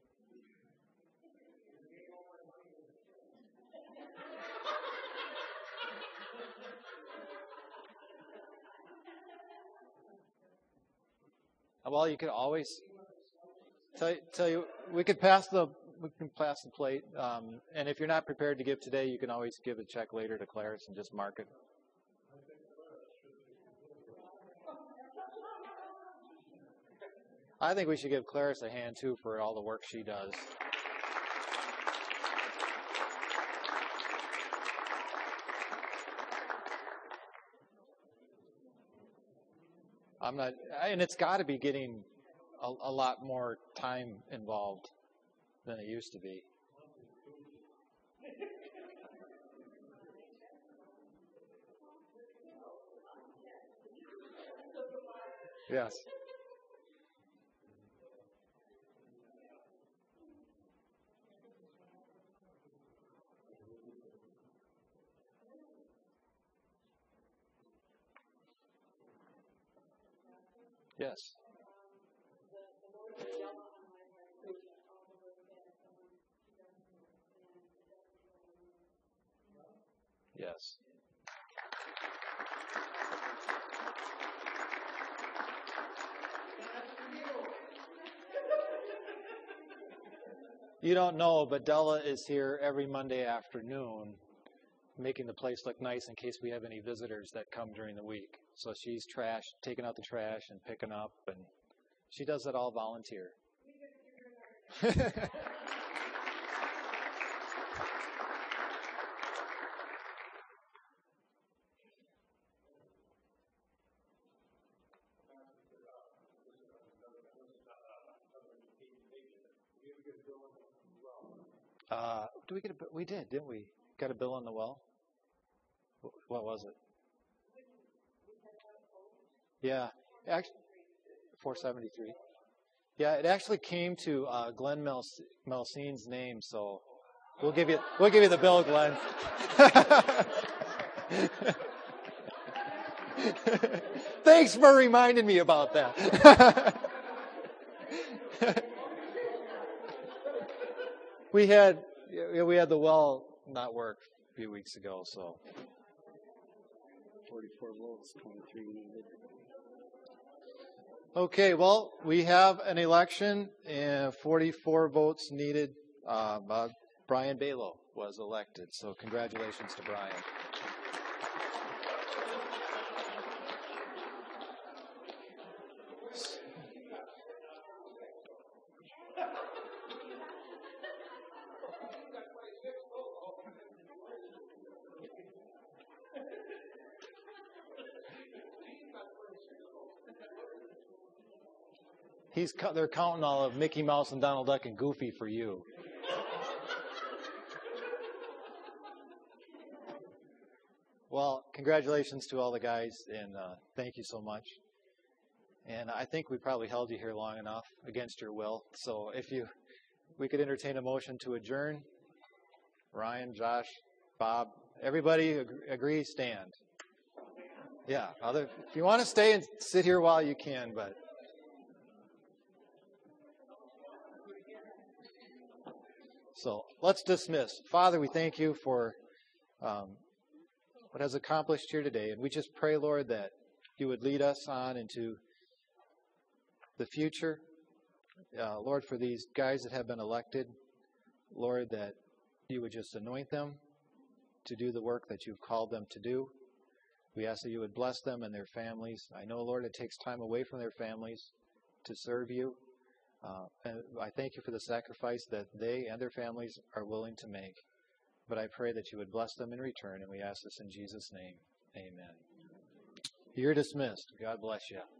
Well, you could always tell, tell you we could pass the we can pass the plate, um, and if you're not prepared to give today, you can always give a check later to Clarice and just mark it. I think we should give Clarice a hand too for all the work she does. I'm not, and it's got to be getting a, a lot more time involved than it used to be. Yes. Yes. Yes. You don't know, but Della is here every Monday afternoon making the place look nice in case we have any visitors that come during the week. So she's trash, taking out the trash and picking up, and she does it all volunteer. Uh, do we get a? We did, didn't we? Got a bill on the well. What was it? Yeah, actually, four seventy-three. Yeah, it actually came to uh, Glenn Mel- Melcine's name, so we'll give you we'll give you the bill, Glenn. Thanks for reminding me about that. we had we had the well not work a few weeks ago, so forty-four votes, twenty-three needed. Okay, well, we have an election and forty-four votes needed. Um, uh, Brian Balo was elected, so congratulations to Brian. He's they're counting all of Mickey Mouse and Donald Duck and Goofy for you. Well, congratulations to all the guys, and uh, thank you so much. And I think we probably held you here long enough against your will. So if you, we could entertain a motion to adjourn. Ryan, Josh, Bob, everybody ag- agree, stand. Yeah, other, if you want to stay and sit here while you can, but. So let's dismiss. Father, we thank you for um, what has accomplished here today. And we just pray, Lord, that you would lead us on into the future. Uh, Lord, for these guys that have been elected, Lord, that you would just anoint them to do the work that you've called them to do. We ask that you would bless them and their families. I know, Lord, it takes time away from their families to serve you. Uh, and I thank you for the sacrifice that they and their families are willing to make. But I pray that you would bless them in return, and we ask this in Jesus' name. Amen. You're dismissed. God bless you.